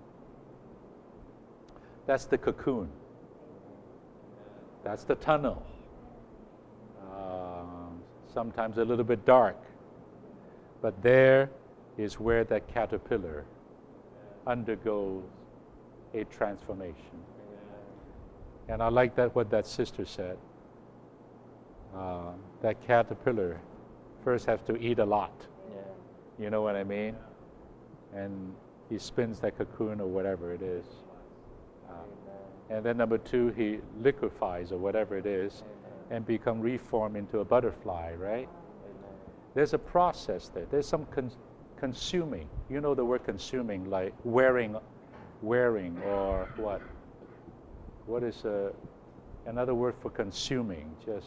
that's the cocoon. That's the tunnel. Uh, sometimes a little bit dark. But there is where that caterpillar undergoes a transformation. And I like that what that sister said. Uh, that caterpillar first has to eat a lot. Yeah. You know what I mean? And he spins that cocoon or whatever it is. Uh, and then number two, he liquefies or whatever it is. Amen. And become reformed into a butterfly, right? Amen. There's a process there. There's some con- consuming. You know the word consuming, like wearing, wearing or what? What is uh, another word for consuming? Just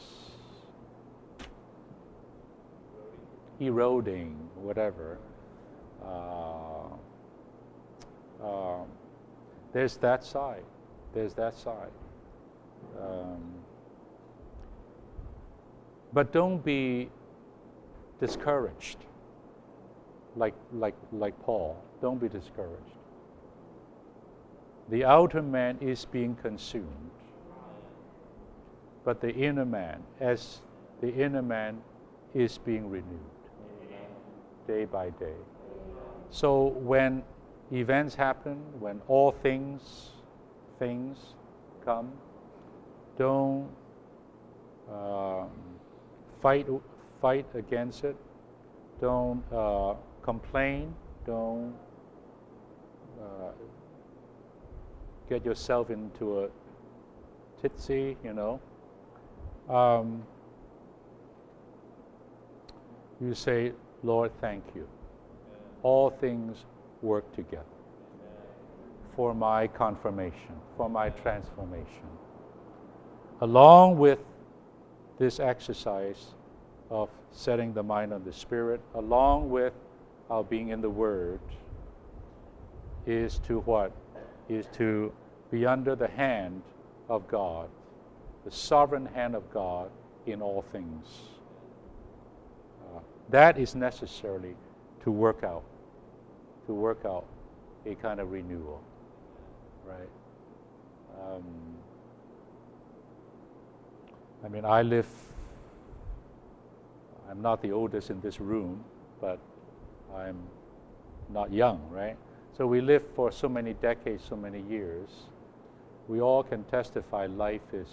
eroding, whatever. Uh, uh, there's that side. There's that side. Um, but don't be discouraged, like like like Paul. Don't be discouraged. The outer man is being consumed, but the inner man, as the inner man, is being renewed day by day. So when events happen, when all things, things come, don't uh, fight, fight against it. Don't uh, complain. Don't uh, get yourself into a titsy, you know. Um, you say, Lord, thank you. All things work together for my confirmation, for my transformation. Along with this exercise of setting the mind on the Spirit, along with our being in the Word, is to what? Is to be under the hand of God, the sovereign hand of God in all things. Uh, that is necessarily to work out, to work out a kind of renewal, right? Um, I mean, I live, I'm not the oldest in this room, but I'm not young, right? So we live for so many decades, so many years. We all can testify life is,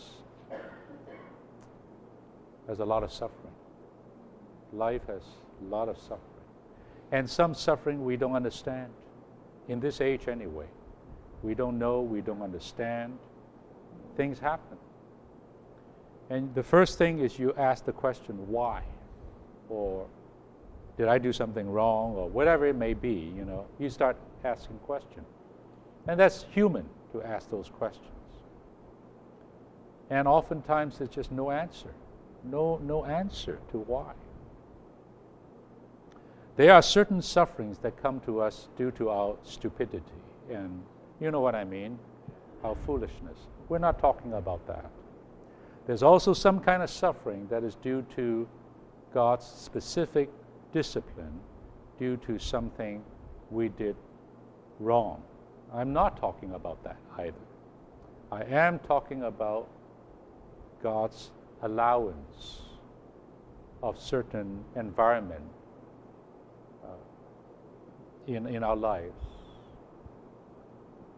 has a lot of suffering. Life has a lot of suffering. And some suffering we don't understand. In this age anyway. We don't know, we don't understand. Things happen. And the first thing is you ask the question, why? Or did I do something wrong? Or whatever it may be, you know. You start asking questions. And that's human to ask those questions. And oftentimes there's just no answer. No, no answer to why. There are certain sufferings that come to us due to our stupidity. And you know what I mean? Our foolishness. We're not talking about that. There's also some kind of suffering that is due to God's specific discipline, due to something we did wrong. I'm not talking about that either. I am talking about God's allowance of certain environment uh, in, in our lives.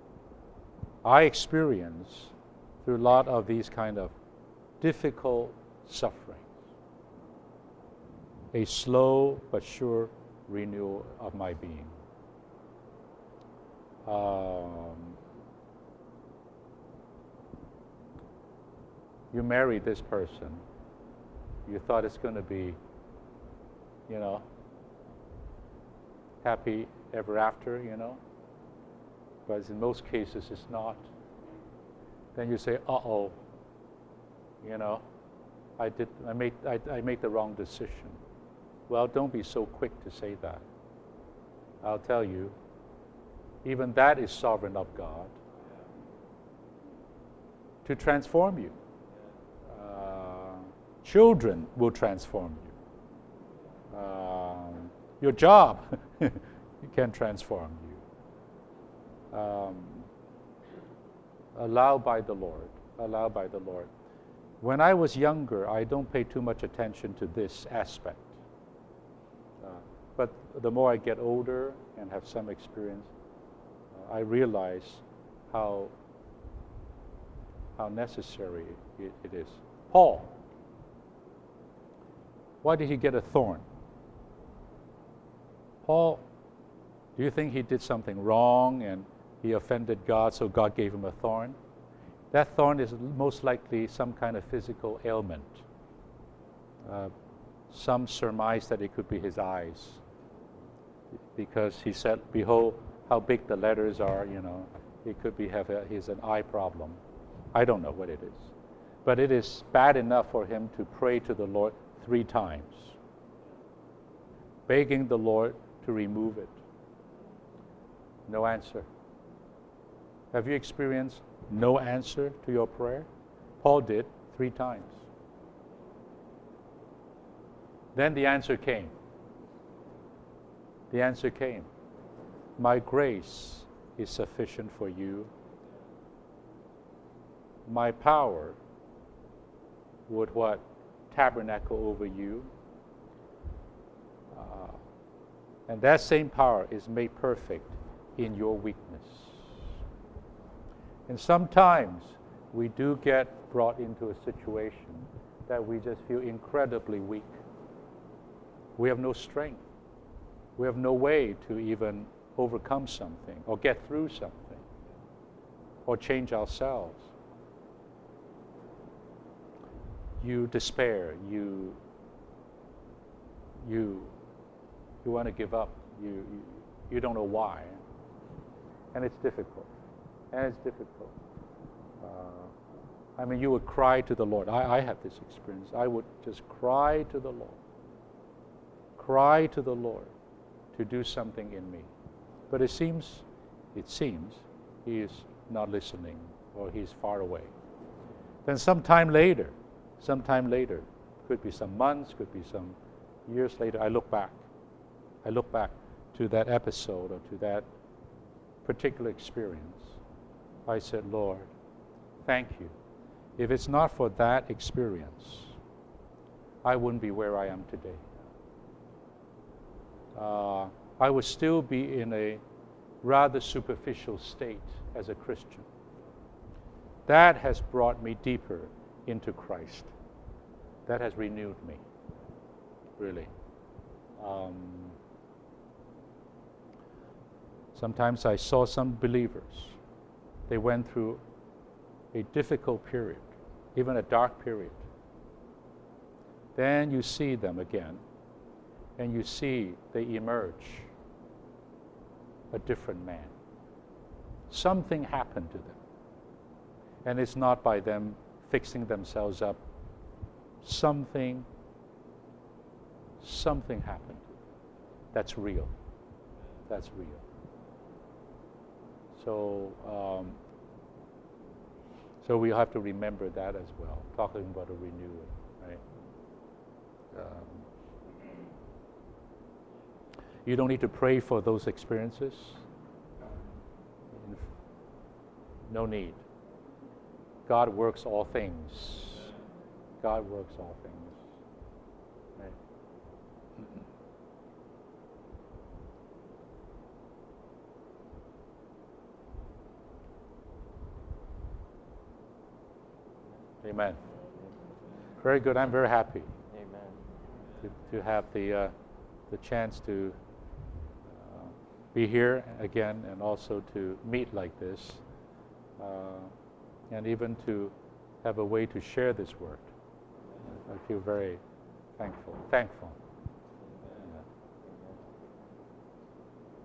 I experience through a lot of these kind of difficult sufferings. A slow but sure renewal of my being. Um, you marry this person, you thought it's going to be, you know, happy ever after, you know, but in most cases it's not. Then you say, uh-oh, you know, I did, I made, I, I made the wrong decision. Well, don't be so quick to say that. I'll tell you, even that is sovereign of God to transform you. Uh, children will transform you. Um, your job can transform you. Um, allowed by the Lord. Allowed by the Lord. When I was younger, I don't pay too much attention to this aspect. Uh, but the more I get older and have some experience, uh, I realize how how necessary it, it is. Paul, why did he get a thorn? Paul, do you think he did something wrong and he offended God, so God gave him a thorn? That thorn is most likely some kind of physical ailment. Uh, some surmise that it could be his eyes, because he said, behold how big the letters are, you know, it could be have a, he's an eye problem. I don't know what it is. But it is bad enough for him to pray to the Lord three times, begging the Lord to remove it. No answer. Have you experienced no answer to your prayer? Paul did three times. Then the answer came. The answer came. My grace is sufficient for you. My power would what? Tabernacle over you. Uh, and that same power is made perfect in your weakness. And sometimes we do get brought into a situation that we just feel incredibly weak. We have no strength. We have no way to even overcome something or get through something or change ourselves. You despair. You you you want to give up. You, you you don't know why, and it's difficult. And it's difficult. Uh, I mean, you would cry to the Lord. I, I have this experience. I would just cry to the Lord. Cry to the Lord to do something in me. But it seems, it seems, He is not listening, or He's far away. Then sometime later, sometime later, could be some months, could be some years later, I look back. I look back to that episode or to that particular experience. I said, Lord, thank you. If it's not for that experience, I wouldn't be where I am today. Uh, I would still be in a rather superficial state as a Christian. That has brought me deeper into Christ. That has renewed me, really. Um, sometimes I saw some believers. They went through a difficult period, even a dark period. Then you see them again, and you see they emerge a different man. Something happened to them. And it's not by them fixing themselves up. Something, something happened to them. That's real. That's real. So, um, so we have to remember that as well. Talking about a renewal, right? Um, you don't need to pray for those experiences. No need. God works all things. God works all things. Right? Amen. Very good. I'm very happy Amen. to, to have the, uh, the chance to uh, be here again and also to meet like this uh, and even to have a way to share this word. I feel very thankful. Thankful.